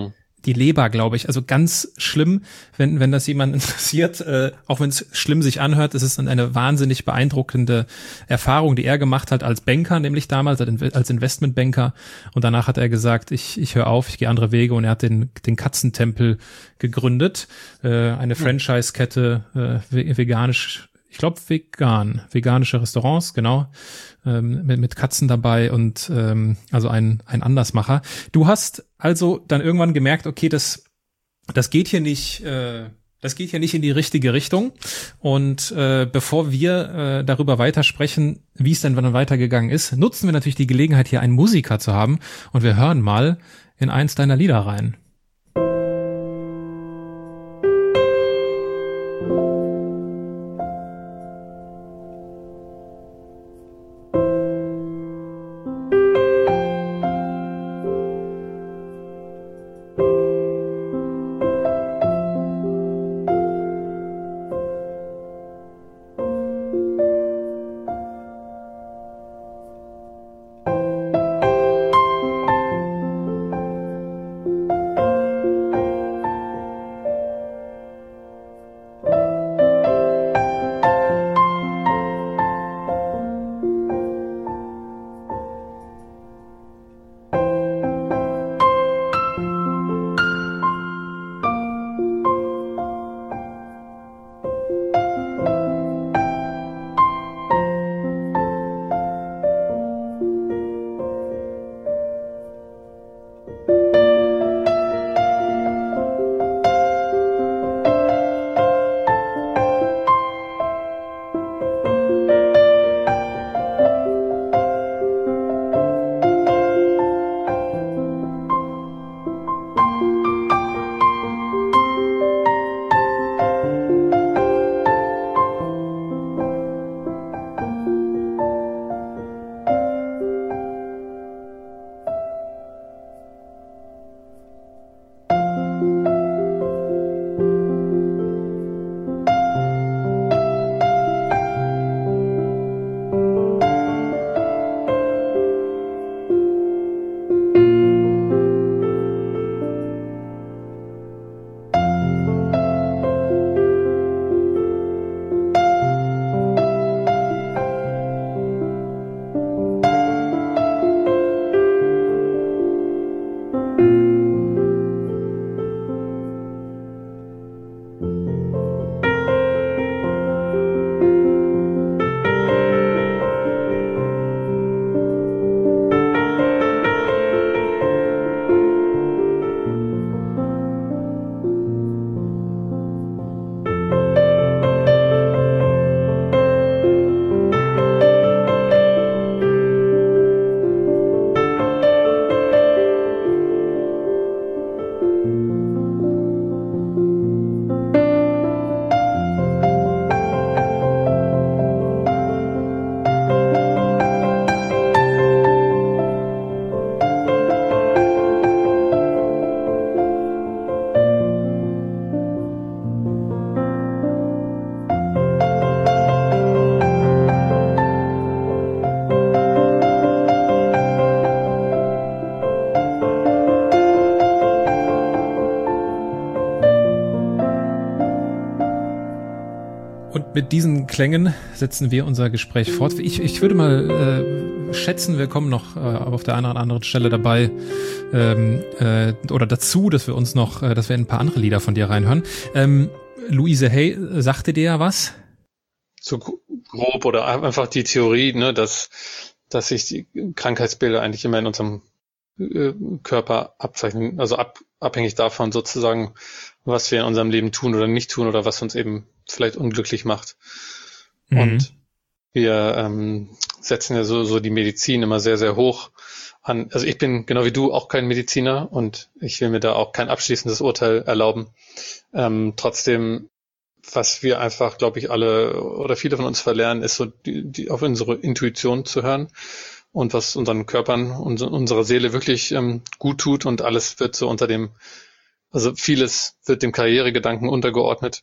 die Leber, glaube ich. Also ganz schlimm, wenn wenn das jemand interessiert, äh, auch wenn es schlimm sich anhört, ist es dann eine wahnsinnig beeindruckende Erfahrung, die er gemacht hat als Banker, nämlich damals als Investmentbanker. Und danach hat er gesagt, ich ich höre auf, ich gehe andere Wege, und er hat den den Katzentempel gegründet, äh, eine Franchise-Kette, äh, veganisch, ich glaube vegan, veganische Restaurants, genau, ähm, mit, mit Katzen dabei, und ähm, also ein ein Andersmacher. Du hast also dann irgendwann gemerkt, okay, das das geht hier nicht, äh, das geht hier nicht in die richtige Richtung. Und äh, bevor wir äh, darüber weitersprechen, wie es denn dann weitergegangen ist, nutzen wir natürlich die Gelegenheit, hier einen Musiker zu haben, und wir hören mal in eins deiner Lieder rein. Mit diesen Klängen setzen wir unser Gespräch fort. Ich, ich würde mal äh, schätzen, wir kommen noch äh, auf der einen oder anderen Stelle dabei ähm, äh, oder dazu, dass wir uns noch, äh, dass wir in ein paar andere Lieder von dir reinhören. Ähm, Louise Hay, sagte dir ja was? So grob, oder einfach die Theorie, ne, dass dass sich die Krankheitsbilder eigentlich immer in unserem äh, Körper abzeichnen, also ab, abhängig davon sozusagen, was wir in unserem Leben tun oder nicht tun oder was uns eben vielleicht unglücklich macht. Mhm. Und wir ähm, setzen ja so, so die Medizin immer sehr, sehr hoch an. Also ich bin genau wie du auch kein Mediziner, und ich will mir da auch kein abschließendes Urteil erlauben. Ähm, trotzdem, was wir einfach, glaube ich, alle oder viele von uns verlernen, ist so die, die auf unsere Intuition zu hören, und was unseren Körpern und unserer Seele wirklich ähm, gut tut, und alles wird so unter dem, also vieles wird dem Karrieregedanken untergeordnet.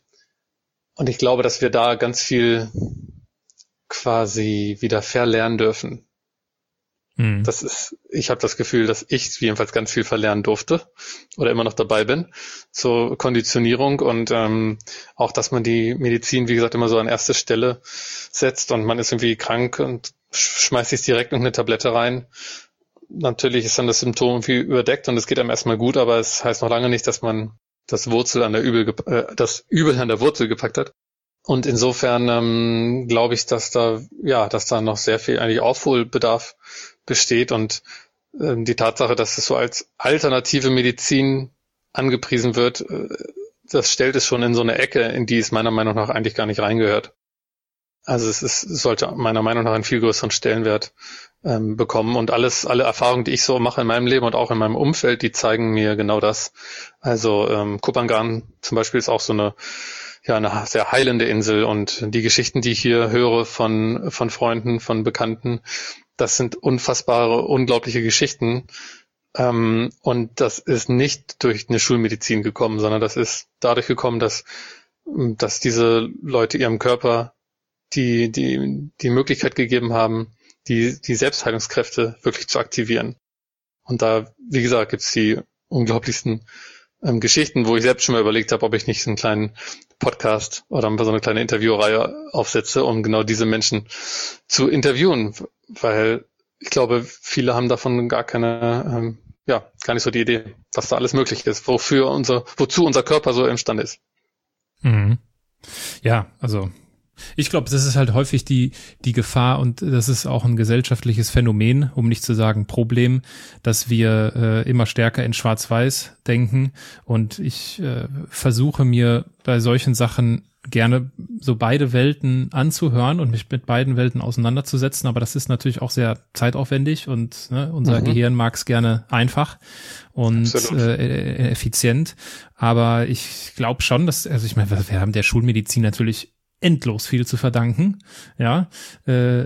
Und ich glaube, dass wir da ganz viel quasi wieder verlernen dürfen. Mhm. Das ist, ich habe das Gefühl, dass ich jedenfalls ganz viel verlernen durfte oder immer noch dabei bin zur Konditionierung und ähm, auch, dass man die Medizin, wie gesagt, immer so an erste Stelle setzt und man ist irgendwie krank und schmeißt sich direkt irgendeine Tablette rein. Natürlich ist dann das Symptom irgendwie überdeckt und es geht einem erstmal gut, aber es heißt noch lange nicht, dass man das Wurzel an der Übel, äh, das Übel an der Wurzel gepackt hat. Und insofern ähm, glaube ich, dass da ja, dass da noch sehr viel eigentlich Aufholbedarf besteht und ähm, die Tatsache, dass es so als alternative Medizin angepriesen wird, äh, das stellt es schon in so eine Ecke, in die es meiner Meinung nach eigentlich gar nicht reingehört. Also es ist, sollte meiner Meinung nach einen viel größeren Stellenwert ähm, bekommen und alles, alle Erfahrungen, die ich so mache in meinem Leben und auch in meinem Umfeld, die zeigen mir genau das. Also ähm, Kopangan zum Beispiel ist auch so eine ja eine sehr heilende Insel und die Geschichten, die ich hier höre von von Freunden, von Bekannten, das sind unfassbare, unglaubliche Geschichten ähm, und das ist nicht durch eine Schulmedizin gekommen, sondern das ist dadurch gekommen, dass dass diese Leute ihrem Körper die die die Möglichkeit gegeben haben, die die Selbstheilungskräfte wirklich zu aktivieren. Und da, wie gesagt, gibt's die unglaublichsten ähm, Geschichten, wo ich selbst schon mal überlegt habe, ob ich nicht so einen kleinen Podcast oder so eine kleine Interviewreihe aufsetze, um genau diese Menschen zu interviewen, weil ich glaube, viele haben davon gar keine, ähm, ja, gar nicht so die Idee, was da alles möglich ist, wofür unser, wozu unser Körper so imstande ist. Mhm. Ja, also ich glaube, das ist halt häufig die die Gefahr und das ist auch ein gesellschaftliches Phänomen, um nicht zu sagen Problem, dass wir äh, immer stärker in Schwarz-Weiß denken und ich äh, versuche mir bei solchen Sachen gerne so beide Welten anzuhören und mich mit beiden Welten auseinanderzusetzen, aber das ist natürlich auch sehr zeitaufwendig und ne, unser mhm. Gehirn mag es gerne einfach und äh, effizient, aber ich glaube schon, dass, also ich meine, wir haben der Schulmedizin natürlich endlos viel zu verdanken, ja, äh,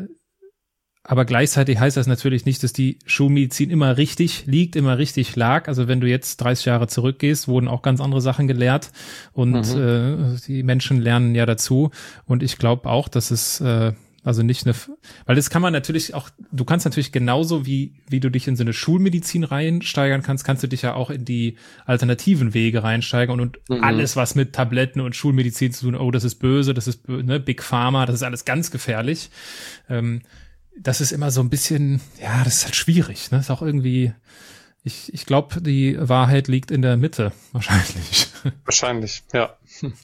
aber gleichzeitig heißt das natürlich nicht, dass die Schulmedizin immer richtig liegt, immer richtig lag. Also wenn du jetzt dreißig Jahre zurückgehst, wurden auch ganz andere Sachen gelehrt und mhm. äh, die Menschen lernen ja dazu. Und ich glaube auch, dass es äh, also nicht eine, weil das kann man natürlich auch, du kannst natürlich genauso wie wie du dich in so eine Schulmedizin reinsteigern kannst, kannst du dich ja auch in die alternativen Wege reinsteigern und, und mhm. alles, was mit Tabletten und Schulmedizin zu tun, oh, das ist böse, das ist ne, Big Pharma, das ist alles ganz gefährlich. Ähm, das ist immer so ein bisschen, ja, das ist halt schwierig, ne? Ist auch irgendwie, ich ich glaube, die Wahrheit liegt in der Mitte, wahrscheinlich. Wahrscheinlich, ja.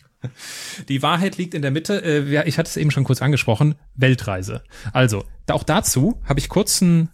Die Wahrheit liegt in der Mitte. Äh, ich hatte es eben schon kurz angesprochen, Weltreise. Also, auch dazu habe ich kurz einen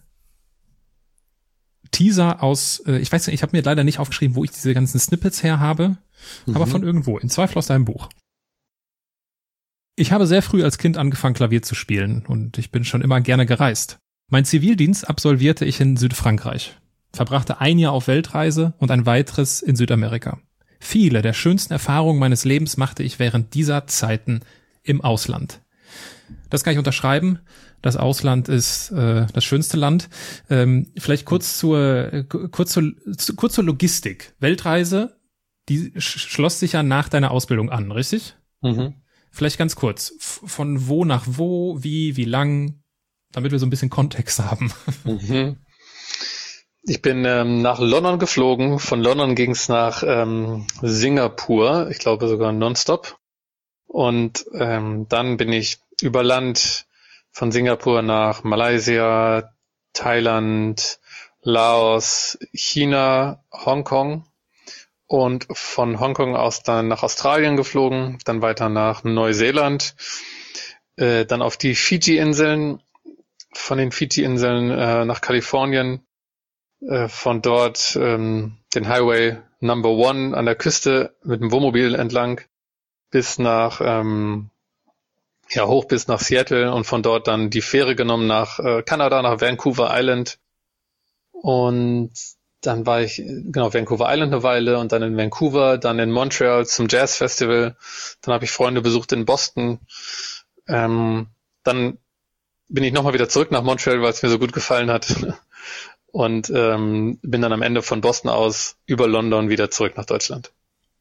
Teaser aus, äh, ich weiß nicht, ich habe mir leider nicht aufgeschrieben, wo ich diese ganzen Snippets her habe, mhm. aber von irgendwo, im Zweifel aus deinem Buch. Ich habe sehr früh als Kind angefangen, Klavier zu spielen und ich bin schon immer gerne gereist. Mein Zivildienst absolvierte ich in Südfrankreich, verbrachte ein Jahr auf Weltreise und ein weiteres in Südamerika. Viele der schönsten Erfahrungen meines Lebens machte ich während dieser Zeiten im Ausland. Das kann ich unterschreiben. Das Ausland ist äh, das schönste Land. Ähm, vielleicht kurz zur, äh, kurz zur, zu, kurz zur Logistik. Weltreise, die sch- schloss sich ja nach deiner Ausbildung an, richtig? Mhm. Vielleicht ganz kurz. F- von wo nach wo, wie, wie lang, damit wir so ein bisschen Kontext haben. Mhm. Ich bin ähm, nach London geflogen. Von London ging es nach ähm, Singapur, ich glaube sogar nonstop. Und ähm, dann bin ich über Land von Singapur nach Malaysia, Thailand, Laos, China, Hongkong und von Hongkong aus dann nach Australien geflogen, dann weiter nach Neuseeland, äh, dann auf die Fidschi-Inseln, von den Fidschi-Inseln äh, nach Kalifornien, äh, von dort ähm, den Highway Number One an der Küste mit dem Wohnmobil entlang bis nach ähm, ja hoch bis nach Seattle und von dort dann die Fähre genommen nach äh, Kanada, nach Vancouver Island und dann war ich, genau, Vancouver Island eine Weile und dann in Vancouver, dann in Montreal zum Jazz Festival. Dann habe ich Freunde besucht in Boston. Ähm, dann bin ich nochmal wieder zurück nach Montreal, weil es mir so gut gefallen hat. Und ähm, bin dann am Ende von Boston aus über London wieder zurück nach Deutschland.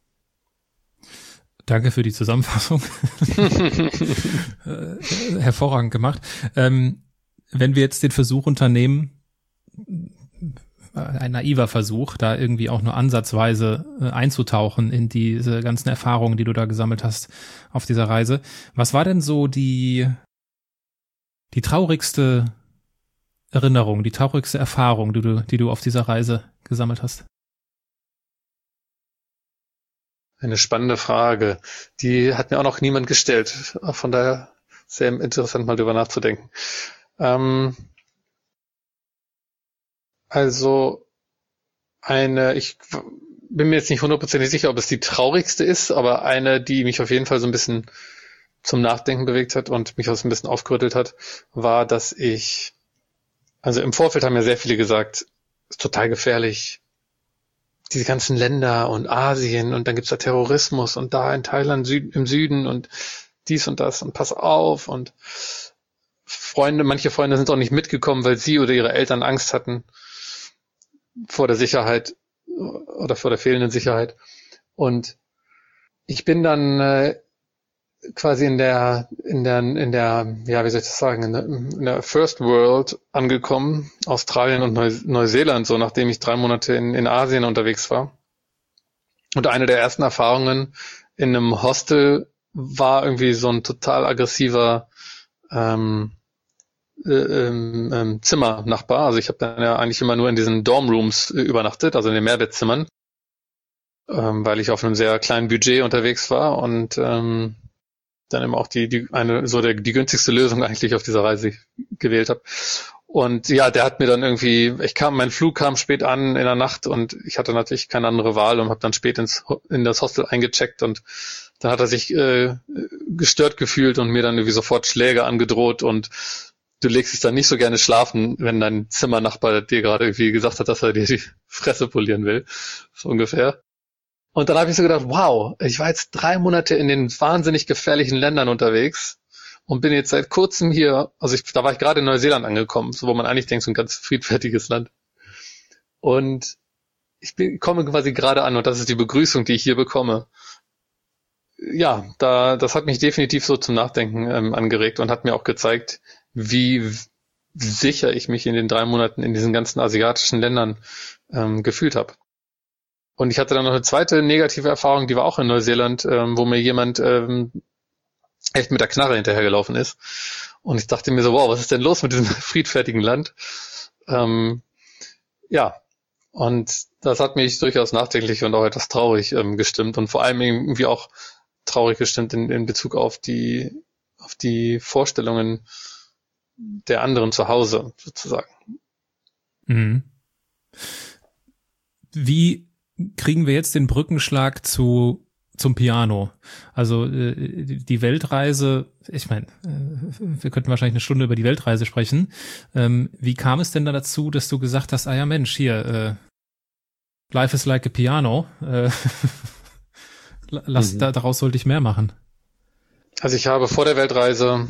Danke für die Zusammenfassung. äh, hervorragend gemacht. Ähm, wenn wir jetzt den Versuch unternehmen, ein naiver Versuch, da irgendwie auch nur ansatzweise äh, einzutauchen in diese ganzen Erfahrungen, die du da gesammelt hast auf dieser Reise. Was war denn so die, die traurigste Erinnerung, die traurigste Erfahrung, die du, die du auf dieser Reise gesammelt hast? Eine spannende Frage. Die hat mir auch noch niemand gestellt. Von daher sehr interessant, mal drüber nachzudenken. Ähm, also eine, ich bin mir jetzt nicht hundertprozentig sicher, ob es die traurigste ist, aber eine, die mich auf jeden Fall so ein bisschen zum Nachdenken bewegt hat und mich auch so ein bisschen aufgerüttelt hat, war, dass ich, also im Vorfeld haben ja sehr viele gesagt, ist total gefährlich, diese ganzen Länder und Asien und dann gibt's da Terrorismus und da in Thailand Süd, im Süden und dies und das und pass auf und Freunde, manche Freunde sind auch nicht mitgekommen, weil sie oder ihre Eltern Angst hatten vor der Sicherheit oder vor der fehlenden Sicherheit. Und ich bin dann äh, quasi in der, in der, in der, ja, wie soll ich das sagen, in der, in der First World angekommen, Australien und Neu- Neuseeland, so nachdem ich drei Monate in, in Asien unterwegs war. Und eine der ersten Erfahrungen in einem Hostel war irgendwie so ein total aggressiver ähm, äh, ähm, Zimmernachbar. Also ich habe dann ja eigentlich immer nur in diesen Dormrooms äh, übernachtet, also in den Mehrbettzimmern, ähm, weil ich auf einem sehr kleinen Budget unterwegs war und ähm, dann eben auch die, die eine so der die günstigste Lösung eigentlich auf dieser Reise gewählt habe. Und ja, der hat mir dann irgendwie, ich kam, mein Flug kam spät an in der Nacht und ich hatte natürlich keine andere Wahl und habe dann spät ins in das Hostel eingecheckt und dann hat er sich äh, gestört gefühlt und mir dann irgendwie sofort Schläge angedroht und du legst dich dann nicht so gerne schlafen, wenn dein Zimmernachbar dir gerade irgendwie gesagt hat, dass er dir die Fresse polieren will, so ungefähr. Und dann habe ich so gedacht, wow, ich war jetzt drei Monate in den wahnsinnig gefährlichen Ländern unterwegs und bin jetzt seit kurzem hier, also ich, da war ich gerade in Neuseeland angekommen, so wo man eigentlich denkt, so ein ganz friedfertiges Land. Und ich bin, komme quasi gerade an und das ist die Begrüßung, die ich hier bekomme. Ja, da, das hat mich definitiv so zum Nachdenken ähm, angeregt und hat mir auch gezeigt, wie sicher ich mich in den drei Monaten in diesen ganzen asiatischen Ländern ähm, gefühlt habe. Und ich hatte dann noch eine zweite negative Erfahrung, die war auch in Neuseeland, ähm, wo mir jemand ähm, echt mit der Knarre hinterhergelaufen ist. Und ich dachte mir so, wow, was ist denn los mit diesem friedfertigen Land? Ähm, ja, und das hat mich durchaus nachdenklich und auch etwas traurig ähm, gestimmt und vor allem irgendwie auch traurig gestimmt in, in Bezug auf die auf die Vorstellungen der anderen zu Hause sozusagen. Mhm. Wie kriegen wir jetzt den Brückenschlag zu zum Piano? Also äh, die Weltreise, ich meine, äh, wir könnten wahrscheinlich eine Stunde über die Weltreise sprechen. Ähm, wie kam es denn da dazu, dass du gesagt hast, ah ja Mensch, hier, äh, Life is like a piano, äh, lass, mhm. da, daraus sollte ich mehr machen? Also ich habe vor der Weltreise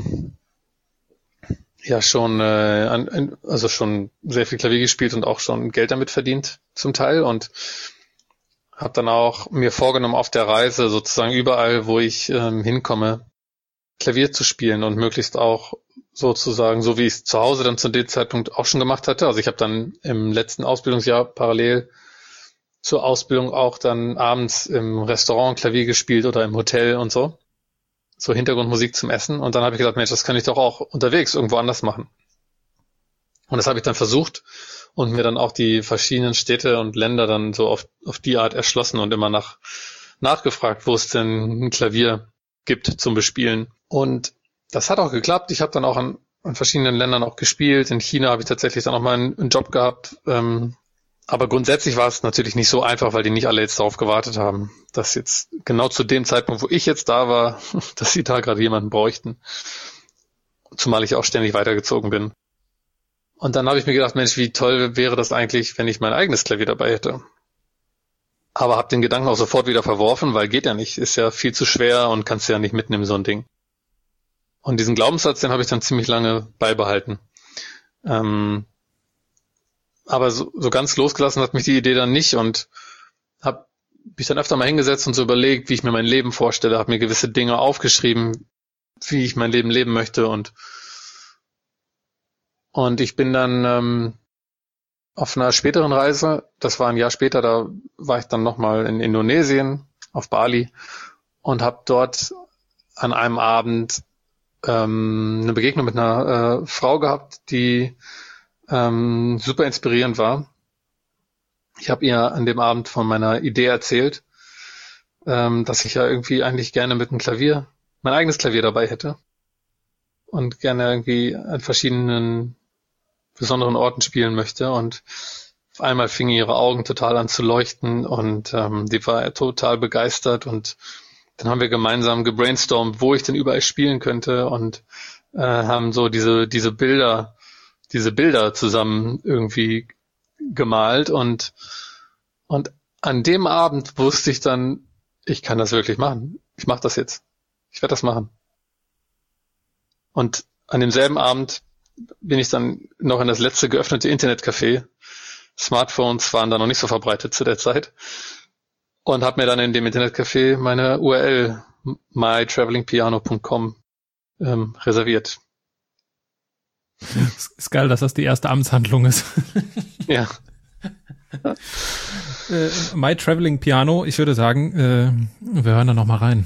ja schon, äh, an, also schon sehr viel Klavier gespielt und auch schon Geld damit verdient zum Teil und habe dann auch mir vorgenommen, auf der Reise sozusagen überall, wo ich ähm, hinkomme, Klavier zu spielen und möglichst auch sozusagen, so wie ich es zu Hause dann zu dem Zeitpunkt auch schon gemacht hatte. Also ich habe dann im letzten Ausbildungsjahr parallel zur Ausbildung auch dann abends im Restaurant Klavier gespielt oder im Hotel und so. So Hintergrundmusik zum Essen. Und dann habe ich gedacht, Mensch, das kann ich doch auch unterwegs irgendwo anders machen. Und das habe ich dann versucht und mir dann auch die verschiedenen Städte und Länder dann so auf, auf die Art erschlossen und immer nach nachgefragt, wo es denn ein Klavier gibt zum Bespielen. Und das hat auch geklappt. Ich habe dann auch an, an verschiedenen Ländern auch gespielt. In China habe ich tatsächlich dann auch mal einen, einen Job gehabt. Ähm, aber grundsätzlich war es natürlich nicht so einfach, weil die nicht alle jetzt darauf gewartet haben, dass jetzt genau zu dem Zeitpunkt, wo ich jetzt da war, dass sie da gerade jemanden bräuchten. Zumal ich auch ständig weitergezogen bin. Und dann habe ich mir gedacht, Mensch, wie toll wäre das eigentlich, wenn ich mein eigenes Klavier dabei hätte. Aber habe den Gedanken auch sofort wieder verworfen, weil geht ja nicht, ist ja viel zu schwer und kannst ja nicht mitnehmen, so ein Ding. Und diesen Glaubenssatz, den habe ich dann ziemlich lange beibehalten. Ähm, aber so, so ganz losgelassen hat mich die Idee dann nicht und habe mich dann öfter mal hingesetzt und so überlegt, wie ich mir mein Leben vorstelle, habe mir gewisse Dinge aufgeschrieben, wie ich mein Leben leben möchte und Und ich bin dann ähm, auf einer späteren Reise, das war ein Jahr später, da war ich dann nochmal in Indonesien, auf Bali, und habe dort an einem Abend ähm, eine Begegnung mit einer äh, Frau gehabt, die ähm, super inspirierend war. Ich habe ihr an dem Abend von meiner Idee erzählt, ähm, dass ich ja irgendwie eigentlich gerne mit einem Klavier, mein eigenes Klavier dabei hätte und gerne irgendwie an verschiedenen besonderen Orten spielen möchte. Und auf einmal fingen ihre Augen total an zu leuchten und ähm, die war total begeistert, und dann haben wir gemeinsam gebrainstormt, wo ich denn überall spielen könnte, und äh, haben so diese diese Bilder, diese Bilder zusammen irgendwie gemalt, und und an dem Abend wusste ich dann, ich kann das wirklich machen. Ich mache das jetzt. Ich werde das machen. Und an demselben Abend bin ich dann noch in das letzte geöffnete Internetcafé. Smartphones waren da noch nicht so verbreitet zu der Zeit. Und habe mir dann in dem Internetcafé meine U R L my traveling piano dot com ähm, reserviert. Ist geil, dass das die erste Amtshandlung ist. Ja. äh, My Traveling Piano, ich würde sagen, äh, wir hören da noch mal rein.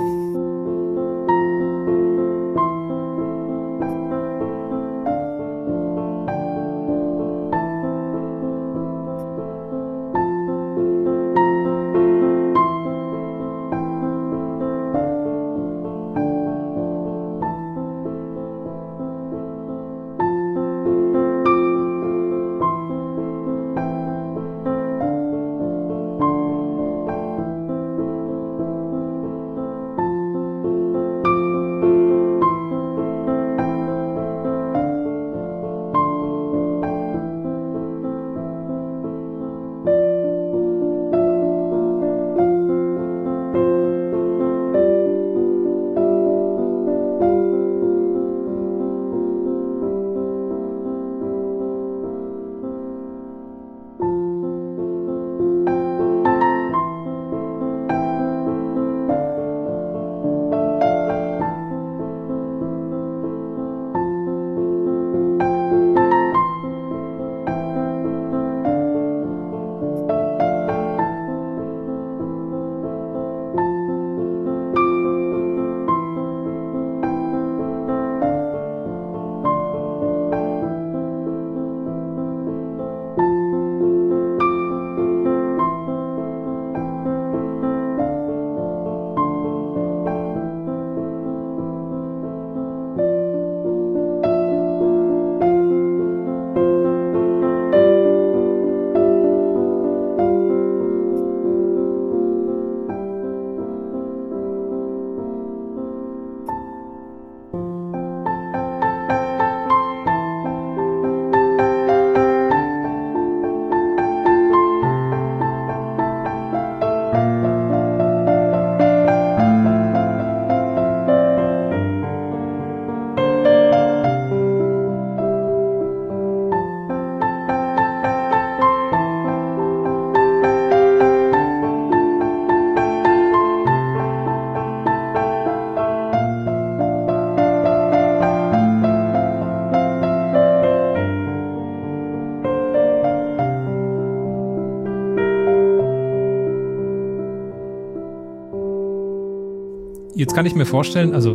Jetzt kann ich mir vorstellen, also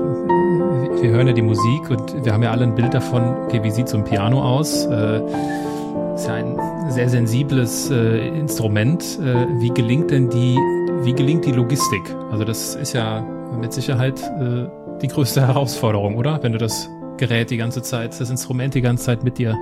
wir hören ja die Musik und wir haben ja alle ein Bild davon, okay, wie sieht so ein Piano aus? Äh, ist ja ein sehr sensibles äh, Instrument. Äh, wie gelingt denn die, wie gelingt die Logistik? Also das ist ja mit Sicherheit äh, die größte Herausforderung, oder? Wenn du das Gerät die ganze Zeit, das Instrument die ganze Zeit mit dir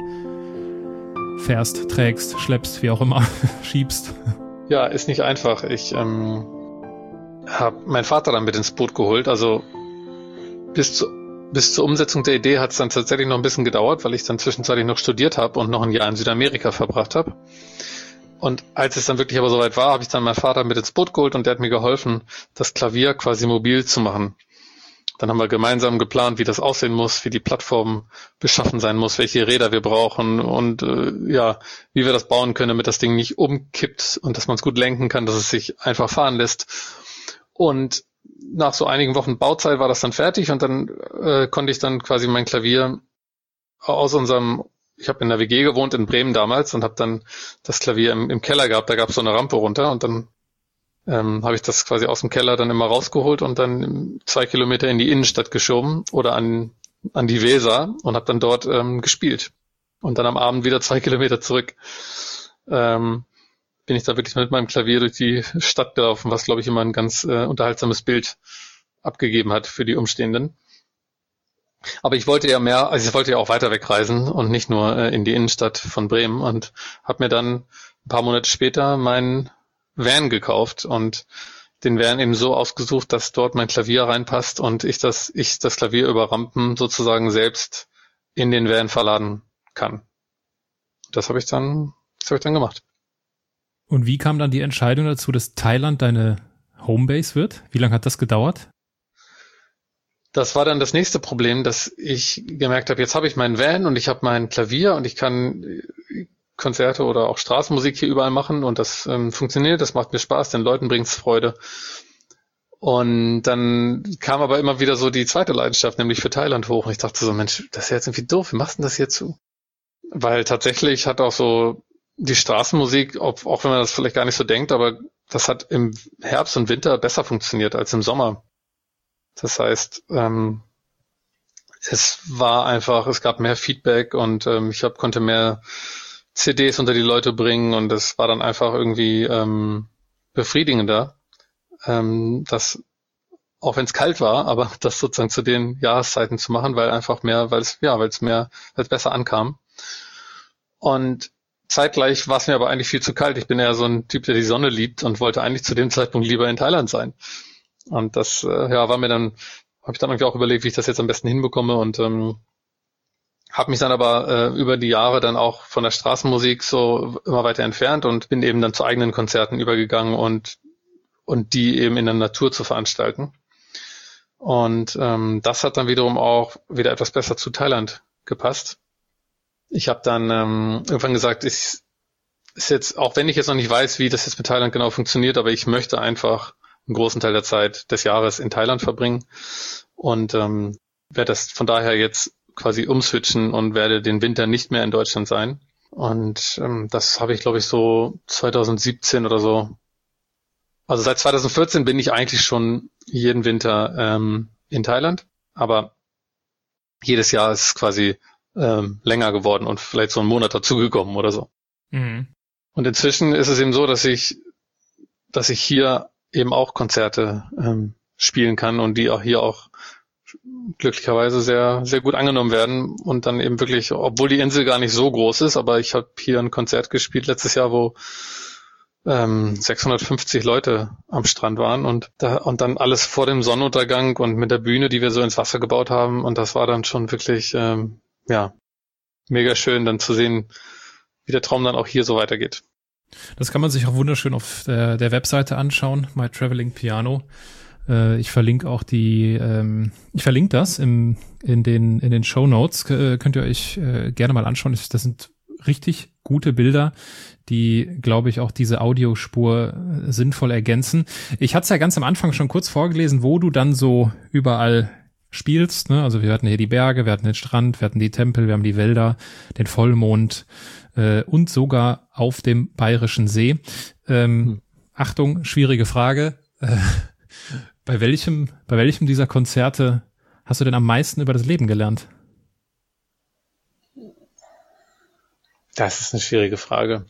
fährst, trägst, schleppst, wie auch immer, schiebst. Ja, ist nicht einfach. Ich ähm, habe meinen Vater dann mit ins Boot geholt. Also bis, zu, bis zur Umsetzung der Idee hat es dann tatsächlich noch ein bisschen gedauert, weil ich dann zwischenzeitlich noch studiert habe und noch ein Jahr in Südamerika verbracht habe. Und als es dann wirklich aber soweit war, habe ich dann meinen Vater mit ins Boot geholt und der hat mir geholfen, das Klavier quasi mobil zu machen. Dann haben wir gemeinsam geplant, wie das aussehen muss, wie die Plattform beschaffen sein muss, welche Räder wir brauchen und äh, ja, wie wir das bauen können, damit das Ding nicht umkippt und dass man es gut lenken kann, dass es sich einfach fahren lässt. Und nach so einigen Wochen Bauzeit war das dann fertig und dann äh, konnte ich dann quasi mein Klavier aus unserem ich habe in der W G gewohnt in Bremen damals und habe dann das Klavier im, im Keller gehabt. Da gab es so eine Rampe runter und dann ähm, habe ich das quasi aus dem Keller dann immer rausgeholt und dann zwei Kilometer in die Innenstadt geschoben oder an an die Weser und habe dann dort ähm, gespielt. Und dann am Abend wieder zwei Kilometer zurück. Ähm, bin ich da wirklich mit meinem Klavier durch die Stadt gelaufen, was, glaube ich, immer ein ganz äh, unterhaltsames Bild abgegeben hat für die Umstehenden. Aber ich wollte ja mehr, also ich wollte ja auch weiter wegreisen und nicht nur äh, in die Innenstadt von Bremen und habe mir dann ein paar Monate später meinen Van gekauft und den Van eben so ausgesucht, dass dort mein Klavier reinpasst und ich das, ich das Klavier über Rampen sozusagen selbst in den Van verladen kann. Das habe ich dann, das habe ich dann gemacht. Und wie kam dann die Entscheidung dazu, dass Thailand deine Homebase wird? Wie lange hat das gedauert? Das war dann das nächste Problem, dass ich gemerkt habe, jetzt habe ich meinen Van und ich habe mein Klavier und ich kann Konzerte oder auch Straßenmusik hier überall machen und das ähm, funktioniert, das macht mir Spaß, den Leuten bringt's Freude. Und dann kam aber immer wieder so die zweite Leidenschaft, nämlich für Thailand hoch. Und ich dachte so, Mensch, das ist jetzt irgendwie doof, wie machst du das hier zu? Weil tatsächlich hat auch so die Straßenmusik, auch, auch wenn man das vielleicht gar nicht so denkt, aber das hat im Herbst und Winter besser funktioniert als im Sommer. Das heißt, ähm, es war einfach, es gab mehr Feedback und ähm, ich hab, konnte mehr C Ds unter die Leute bringen und es war dann einfach irgendwie ähm, befriedigender, ähm, das, auch wenn es kalt war, aber das sozusagen zu den Jahreszeiten zu machen, weil einfach mehr, weil es ja, weil es mehr, weil es besser ankam. Und zeitgleich war es mir aber eigentlich viel zu kalt. Ich bin eher so ein Typ, der die Sonne liebt und wollte eigentlich zu dem Zeitpunkt lieber in Thailand sein. Und das äh, ja war mir dann, habe ich dann irgendwie auch überlegt, wie ich das jetzt am besten hinbekomme und ähm, habe mich dann aber äh, über die Jahre dann auch von der Straßenmusik so immer weiter entfernt und bin eben dann zu eigenen Konzerten übergegangen und und die eben in der Natur zu veranstalten. Und ähm, das hat dann wiederum auch wieder etwas besser zu Thailand gepasst. Ich habe dann ähm, irgendwann gesagt, ich ist jetzt, auch wenn ich jetzt noch nicht weiß, wie das jetzt mit Thailand genau funktioniert, aber ich möchte einfach einen großen Teil der Zeit des Jahres in Thailand verbringen und ähm, werde das von daher jetzt quasi umswitchen und werde den Winter nicht mehr in Deutschland sein. Und ähm, das habe ich, glaube ich, so zwanzig siebzehn oder so. Also seit zwanzig vierzehn bin ich eigentlich schon jeden Winter ähm, in Thailand, aber jedes Jahr ist es quasi ähm, länger geworden und vielleicht so einen Monat dazugekommen oder so. Mhm. Und inzwischen ist es eben so, dass ich, dass ich hier eben auch Konzerte ähm, spielen kann und die auch hier auch glücklicherweise sehr, sehr gut angenommen werden und dann eben wirklich, obwohl die Insel gar nicht so groß ist, aber ich habe hier ein Konzert gespielt letztes Jahr, wo ähm, sechshundertfünfzig Leute am Strand waren und da und dann alles vor dem Sonnenuntergang und mit der Bühne, die wir so ins Wasser gebaut haben und das war dann schon wirklich, ähm, ja, mega schön dann zu sehen, wie der Traum dann auch hier so weitergeht. Das kann man sich auch wunderschön auf der, der Webseite anschauen, My Traveling Piano. Äh, ich verlinke auch die, ähm, ich verlinke das im, in den, in den Shownotes. K- könnt ihr euch äh, gerne mal anschauen. Das sind richtig gute Bilder, die, glaube ich, auch diese Audiospur äh, sinnvoll ergänzen. Ich hatte es ja ganz am Anfang schon kurz vorgelesen, wo du dann so überall spielst, ne? Also wir hatten hier die Berge, wir hatten den Strand, wir hatten die Tempel, wir haben die Wälder, den Vollmond äh, und sogar auf dem Bayerischen See. Ähm, hm. Achtung, schwierige Frage. Äh, bei welchem, bei welchem dieser Konzerte hast du denn am meisten über das Leben gelernt? Das ist eine schwierige Frage.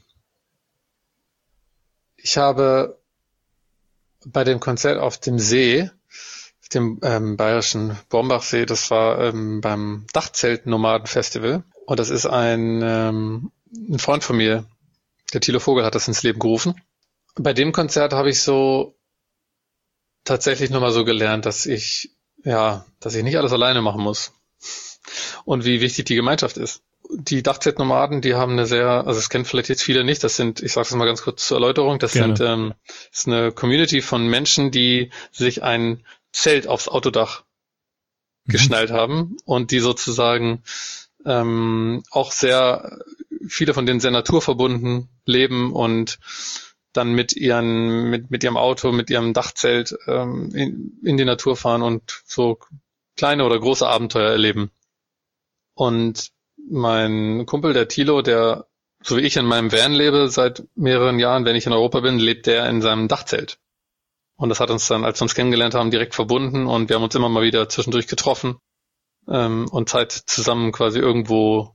Ich habe bei dem Konzert auf dem See, dem ähm, bayerischen Brombachsee, das war ähm, beim Dachzelt-Nomaden-Festival. Und das ist ein, ähm, ein Freund von mir, der Thilo Vogel, hat das ins Leben gerufen. Bei dem Konzert habe ich so tatsächlich nochmal so gelernt, dass ich, ja, dass ich nicht alles alleine machen muss. Und wie wichtig die Gemeinschaft ist. Die Dachzelt-Nomaden, die haben eine sehr, also das kennen vielleicht jetzt viele nicht, das sind, ich sage das mal ganz kurz zur Erläuterung, das Gerne. sind, ähm, das ist eine Community von Menschen, die sich ein Zelt aufs Autodach mhm. geschnallt haben und die sozusagen ähm, auch sehr, viele von denen sehr naturverbunden leben und dann mit ihren, mit, mit ihrem Auto, mit ihrem Dachzelt ähm, in, in die Natur fahren und so kleine oder große Abenteuer erleben. Und mein Kumpel, der Thilo, der, so wie ich in meinem Van lebe seit mehreren Jahren, wenn ich in Europa bin, lebt der in seinem Dachzelt. Und das hat uns dann, als wir uns kennengelernt haben, direkt verbunden und wir haben uns immer mal wieder zwischendurch getroffen ähm, und Zeit zusammen quasi irgendwo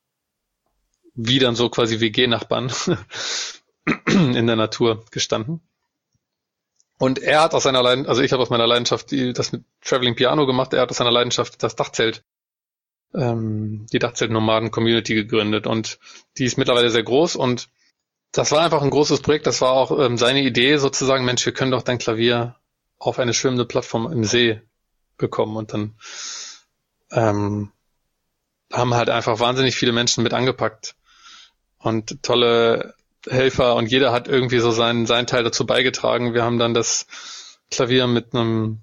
wie dann so quasi W G-Nachbarn in der Natur gestanden. Und er hat aus seiner Leidenschaft, also ich habe aus meiner Leidenschaft die, das mit Traveling Piano gemacht, er hat aus seiner Leidenschaft das Dachzelt, ähm, die Dachzelt-Nomaden-Community gegründet und die ist mittlerweile sehr groß und das war einfach ein großes Projekt, das war auch ähm, seine Idee sozusagen, Mensch, wir können doch dein Klavier auf eine schwimmende Plattform im See bekommen und dann ähm, haben halt einfach wahnsinnig viele Menschen mit angepackt und tolle Helfer und jeder hat irgendwie so seinen, seinen Teil dazu beigetragen. Wir haben dann das Klavier mit einem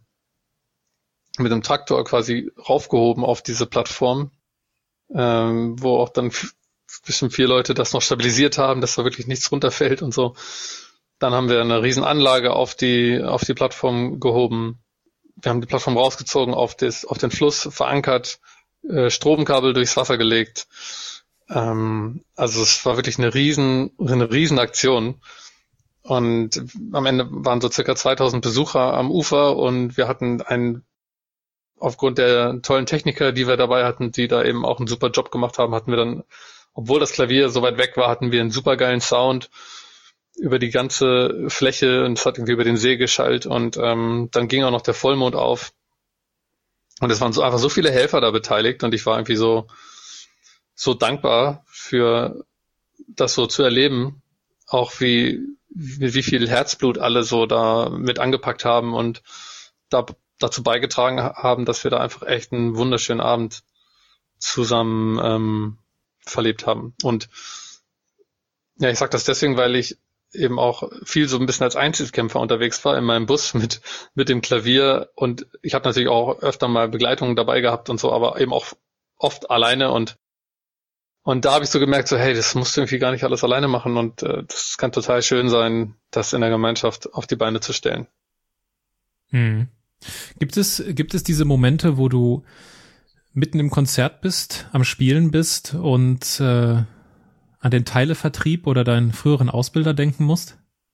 mit einem Traktor quasi raufgehoben auf diese Plattform, ähm, wo auch dann bestimmt vier Leute das noch stabilisiert haben, dass da wirklich nichts runterfällt und so. Dann haben wir eine riesen Anlage auf die auf die Plattform gehoben. Wir haben die Plattform rausgezogen, auf das auf den Fluss verankert, äh, Stromkabel durchs Wasser gelegt. Ähm, also es war wirklich eine riesen eine riesen Aktion. Und am Ende waren so circa zweitausend Besucher am Ufer und wir hatten einen, aufgrund der tollen Techniker, die wir dabei hatten, die da eben auch einen super Job gemacht haben, hatten wir dann, obwohl das Klavier so weit weg war, hatten wir einen super geilen Sound über die ganze Fläche und es hat irgendwie über den See geschallt und ähm, dann ging auch noch der Vollmond auf und es waren so einfach so viele Helfer da beteiligt und ich war irgendwie so so dankbar für das so zu erleben, auch wie wie, wie viel Herzblut alle so da mit angepackt haben und da dazu beigetragen haben, dass wir da einfach echt einen wunderschönen Abend zusammen ähm, verlebt haben. Und ja, ich sage das deswegen, weil ich eben auch viel so ein bisschen als Einzelkämpfer unterwegs war in meinem Bus mit mit dem Klavier und ich habe natürlich auch öfter mal Begleitungen dabei gehabt und so, aber eben auch oft alleine und und da habe ich so gemerkt, so hey, das musst du irgendwie gar nicht alles alleine machen und äh, das kann total schön sein, das in der Gemeinschaft auf die Beine zu stellen. Hm. Gibt es gibt es diese Momente, wo du mitten im Konzert bist, am Spielen bist und äh, an den Teilevertrieb oder deinen früheren Ausbilder denken musst?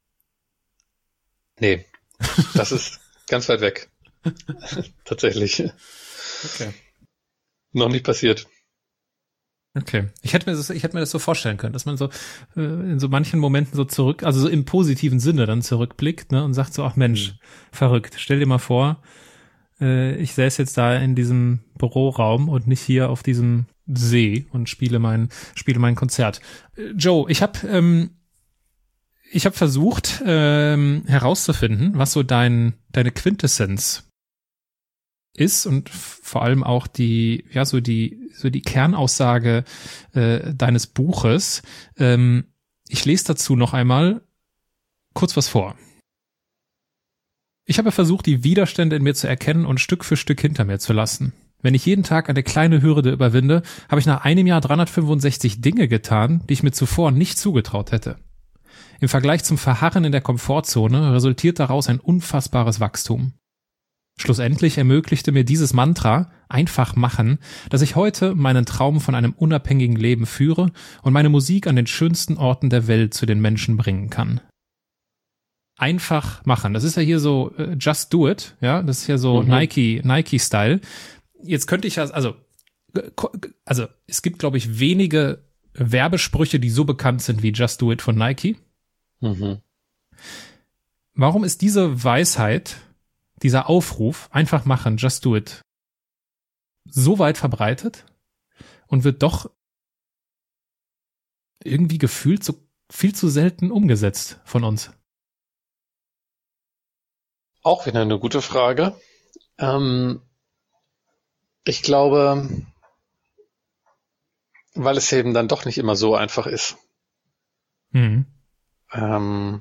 Nee, das ist ganz weit weg. Tatsächlich. Okay. Noch nicht passiert. Okay. Ich hätte mir das, ich hätte mir das so vorstellen können, dass man so äh, in so manchen Momenten so zurück, also so im positiven Sinne dann zurückblickt, ne, und sagt so, ach Mensch, mhm. verrückt. Stell dir mal vor, äh, ich säß jetzt da in diesem Büroraum und nicht hier auf diesem See und spiele mein spiele mein Konzert. Äh, Joe, ich habe ähm, ich habe versucht ähm, herauszufinden, was so dein deine Quintessenz ist und vor allem auch die, ja, so die, so die Kernaussage äh, deines Buches. Ähm, ich lese dazu noch einmal kurz was vor. Ich habe versucht, die Widerstände in mir zu erkennen und Stück für Stück hinter mir zu lassen. Wenn ich jeden Tag eine kleine Hürde überwinde, habe ich nach einem Jahr dreihundertfünfundsechzig Dinge getan, die ich mir zuvor nicht zugetraut hätte. Im Vergleich zum Verharren in der Komfortzone resultiert daraus ein unfassbares Wachstum. Schlussendlich ermöglichte mir dieses Mantra, einfach machen, dass ich heute meinen Traum von einem unabhängigen Leben führe und meine Musik an den schönsten Orten der Welt zu den Menschen bringen kann. Einfach machen. Das ist ja hier so uh, just do it, ja, das ist ja so mhm. Nike, Nike-Style. Jetzt könnte ich ja, also, also es gibt, glaube ich, wenige Werbesprüche, die so bekannt sind wie Just Do It von Nike. Mhm. Warum ist diese Weisheit, dieser Aufruf, einfach machen, just do it, so weit verbreitet und wird doch irgendwie gefühlt so viel zu selten umgesetzt von uns? Auch wieder eine gute Frage. Ähm, ich glaube, weil es eben dann doch nicht immer so einfach ist. Mhm. Ähm,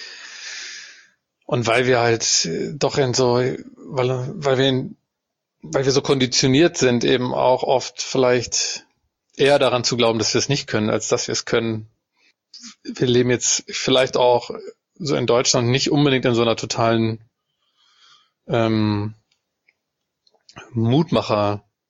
Und weil wir halt doch in so, weil, weil wir in, weil wir so konditioniert sind, eben auch oft vielleicht eher daran zu glauben, dass wir es nicht können, als dass wir es können. Wir leben jetzt vielleicht auch so in Deutschland nicht unbedingt in so einer totalen ähm, Mutmacher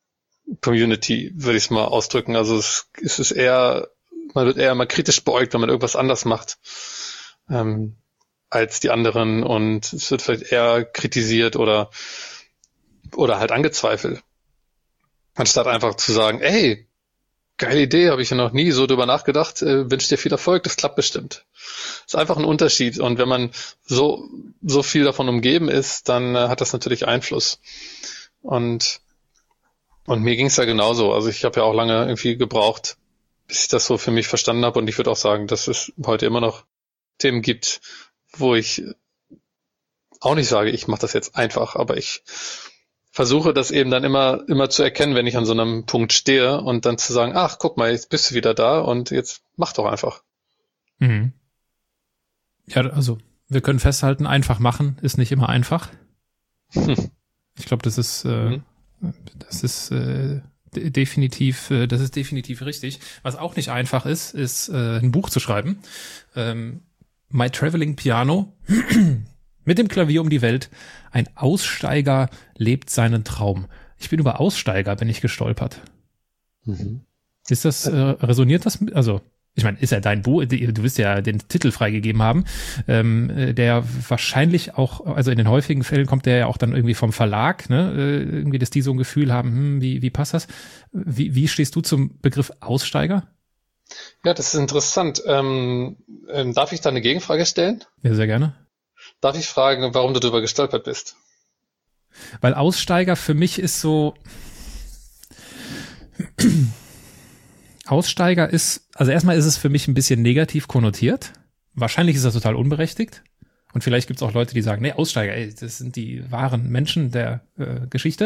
Community, würde ich es mal ausdrücken. Also es, es ist eher, man wird eher mal kritisch beäugt, wenn man irgendwas anders macht ähm, als die anderen, und es wird vielleicht eher kritisiert oder oder halt angezweifelt. Anstatt einfach zu sagen, ey, geile Idee, habe ich ja noch nie so drüber nachgedacht, äh, wünsche dir viel Erfolg, das klappt bestimmt. Das ist einfach ein Unterschied, und wenn man so so viel davon umgeben ist, dann äh, hat das natürlich Einfluss. Und und mir ging es ja genauso. Also ich habe ja auch lange irgendwie gebraucht, bis ich das so für mich verstanden habe, und ich würde auch sagen, dass es heute immer noch Themen gibt, wo ich auch nicht sage, ich mache das jetzt einfach, aber ich versuche das eben dann immer immer zu erkennen, wenn ich an so einem Punkt stehe, und dann zu sagen, ach, guck mal, jetzt bist du wieder da und jetzt mach doch einfach. Mhm. Ja, also wir können festhalten, einfach machen ist nicht immer einfach. Hm. Ich glaube, das ist äh, mhm. das ist äh, de- definitiv äh, das ist definitiv richtig. Was auch nicht einfach ist, ist äh, ein Buch zu schreiben. Ähm, My Traveling Piano. Mit dem Klavier um die Welt. Ein Aussteiger lebt seinen Traum. Ich bin über Aussteiger, bin ich gestolpert. Mhm. Ist das, äh, resoniert das? Mit, also, ich meine, ist ja dein Buch, du wirst ja den Titel freigegeben haben, ähm, der wahrscheinlich auch, also in den häufigen Fällen kommt der ja auch dann irgendwie vom Verlag, ne? Äh, irgendwie, dass die so ein Gefühl haben, hm, wie, wie passt das? Wie, wie stehst du zum Begriff Aussteiger? Ja, das ist interessant. Ähm, ähm, darf ich da eine Gegenfrage stellen? Ja, sehr gerne. Darf ich fragen, warum du darüber gestolpert bist? Weil Aussteiger für mich ist so, Aussteiger ist, also erstmal ist es für mich ein bisschen negativ konnotiert. Wahrscheinlich ist das total unberechtigt. Und vielleicht gibt es auch Leute, die sagen, nee, Aussteiger, ey, das sind die wahren Menschen der äh, Geschichte.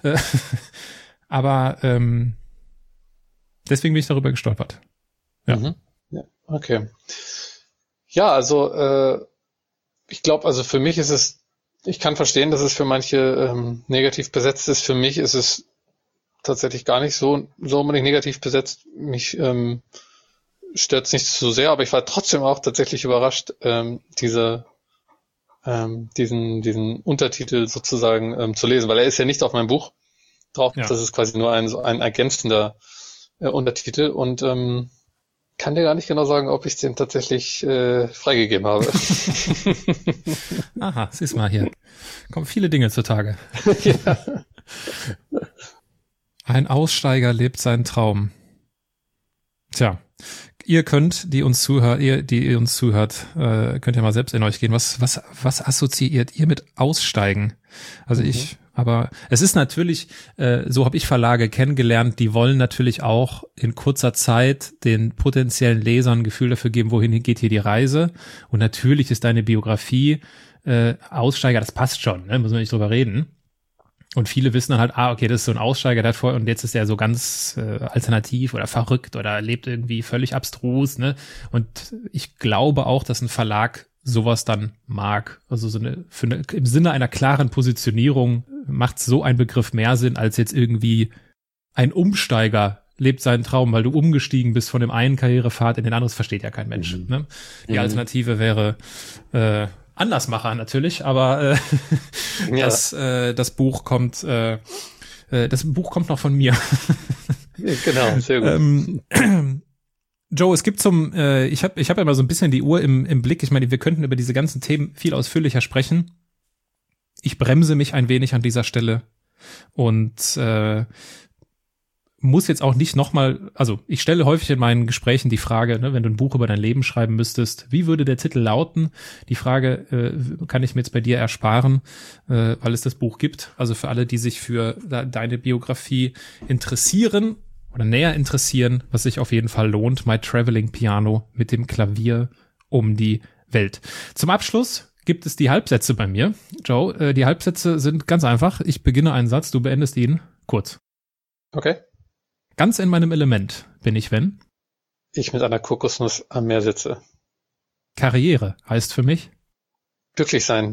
Aber ähm, deswegen bin ich darüber gestolpert. Ja. Mhm. Ja, okay. Ja, also äh, ich glaube, also für mich ist es, ich kann verstehen, dass es für manche ähm, negativ besetzt ist. Für mich ist es tatsächlich gar nicht so so unbedingt negativ besetzt. Mich ähm, stört es nicht so sehr, aber ich war trotzdem auch tatsächlich überrascht, ähm, diese ähm, diesen diesen Untertitel sozusagen ähm, zu lesen, weil er ist ja nicht auf meinem Buch drauf. Ja. Das ist quasi nur ein so ein ergänzender äh, Untertitel, und ähm, kann dir gar nicht genau sagen, ob ich den tatsächlich äh, freigegeben habe. Aha, siehst mal hier. Kommen viele Dinge zutage. Ja. Ein Aussteiger lebt seinen Traum. Tja, ihr könnt, die uns zuhört, ihr, die ihr uns zuhört, äh, könnt ja mal selbst in euch gehen. Was, was, was assoziiert ihr mit Aussteigen? Also mhm. ich, aber es ist natürlich, äh, so habe ich Verlage kennengelernt, die wollen natürlich auch in kurzer Zeit den potenziellen Lesern ein Gefühl dafür geben, wohin geht hier die Reise. Und natürlich ist deine Biografie äh, Aussteiger, das passt schon, ne? Muss man nicht drüber reden. Und viele wissen dann halt, ah, okay, das ist so ein Aussteiger, der hat vorher, und jetzt ist er so ganz äh, alternativ oder verrückt oder lebt irgendwie völlig abstrus, ne? Und ich glaube auch, dass ein Verlag sowas dann mag. Also so eine, für eine, im Sinne einer klaren Positionierung macht so ein Begriff mehr Sinn, als jetzt irgendwie ein Umsteiger lebt seinen Traum, weil du umgestiegen bist von dem einen Karrierepfad in den anderen. Das versteht ja kein Mensch. Mhm. Ne? Die Alternative wäre äh, Andersmacher natürlich, aber äh, ja. das, äh, das Buch kommt äh, äh, das Buch kommt noch von mir. Genau, sehr gut. ähm, Joe, es gibt zum, äh, ich habe ich hab ja mal so ein bisschen die Uhr im, im Blick. Ich meine, wir könnten über diese ganzen Themen viel ausführlicher sprechen. Ich bremse mich ein wenig an dieser Stelle und äh, muss jetzt auch nicht nochmal, also ich stelle häufig in meinen Gesprächen die Frage, ne, wenn du ein Buch über dein Leben schreiben müsstest, wie würde der Titel lauten? Die Frage äh, kann ich mir jetzt bei dir ersparen, äh, weil es das Buch gibt. Also für alle, die sich für da, deine Biografie interessieren oder näher interessieren, was sich auf jeden Fall lohnt, My Traveling Piano mit dem Klavier um die Welt. Zum Abschluss gibt es die Halbsätze bei mir. Joe, äh, die Halbsätze sind ganz einfach. Ich beginne einen Satz, du beendest ihn kurz. Okay. Ganz in meinem Element bin ich, wenn? Ich mit einer Kokosnuss am Meer sitze. Karriere heißt für mich? Glücklich sein.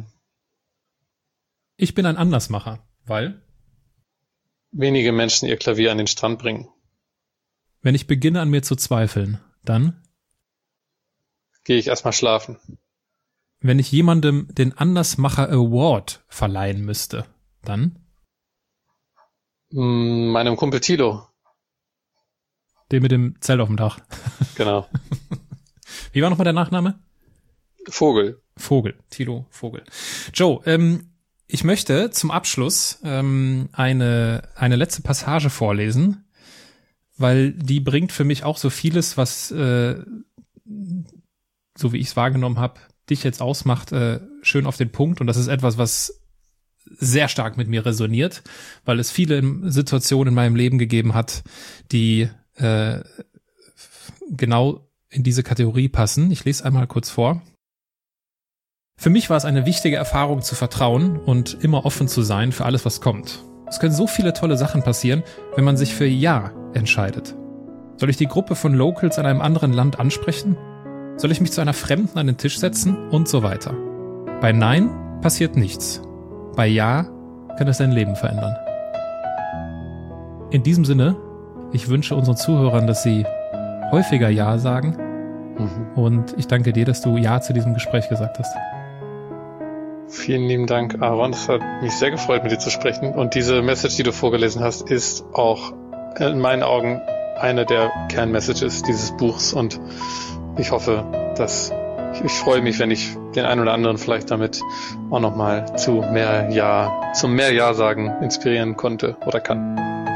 Ich bin ein Andersmacher, weil? Wenige Menschen ihr Klavier an den Strand bringen. Wenn ich beginne an mir zu zweifeln, dann? Gehe ich erstmal schlafen. Wenn ich jemandem den Andersmacher Award verleihen müsste, dann? Meinem Kumpel Thilo. Den mit dem Zelt auf dem Dach. Genau. Wie war nochmal der Nachname? Vogel. Vogel. Thilo Vogel. Joe, ähm, ich möchte zum Abschluss ähm, eine, eine letzte Passage vorlesen, weil die bringt für mich auch so vieles, was, äh, so wie ich es wahrgenommen habe, dich jetzt ausmacht, äh, schön auf den Punkt. Und das ist etwas, was sehr stark mit mir resoniert, weil es viele Situationen in meinem Leben gegeben hat, die äh, genau in diese Kategorie passen. Ich lese einmal kurz vor. Für mich war es eine wichtige Erfahrung zu vertrauen und immer offen zu sein für alles, was kommt. Es können so viele tolle Sachen passieren, wenn man sich für Ja entscheidet. Soll ich die Gruppe von Locals in einem anderen Land ansprechen? Soll ich mich zu einer Fremden an den Tisch setzen? Und so weiter. Bei Nein passiert nichts. Bei Ja kann es dein Leben verändern. In diesem Sinne, ich wünsche unseren Zuhörern, dass sie häufiger Ja sagen. Mhm. Und ich danke dir, dass du Ja zu diesem Gespräch gesagt hast. Vielen lieben Dank, Aaron. Es hat mich sehr gefreut, mit dir zu sprechen. Und diese Message, die du vorgelesen hast, ist auch in meinen Augen eine der Kernmessages dieses Buchs. Und ich hoffe, dass ich freue mich, wenn ich den einen oder anderen vielleicht damit auch nochmal zu mehr Ja, zum mehr Ja sagen inspirieren konnte oder kann.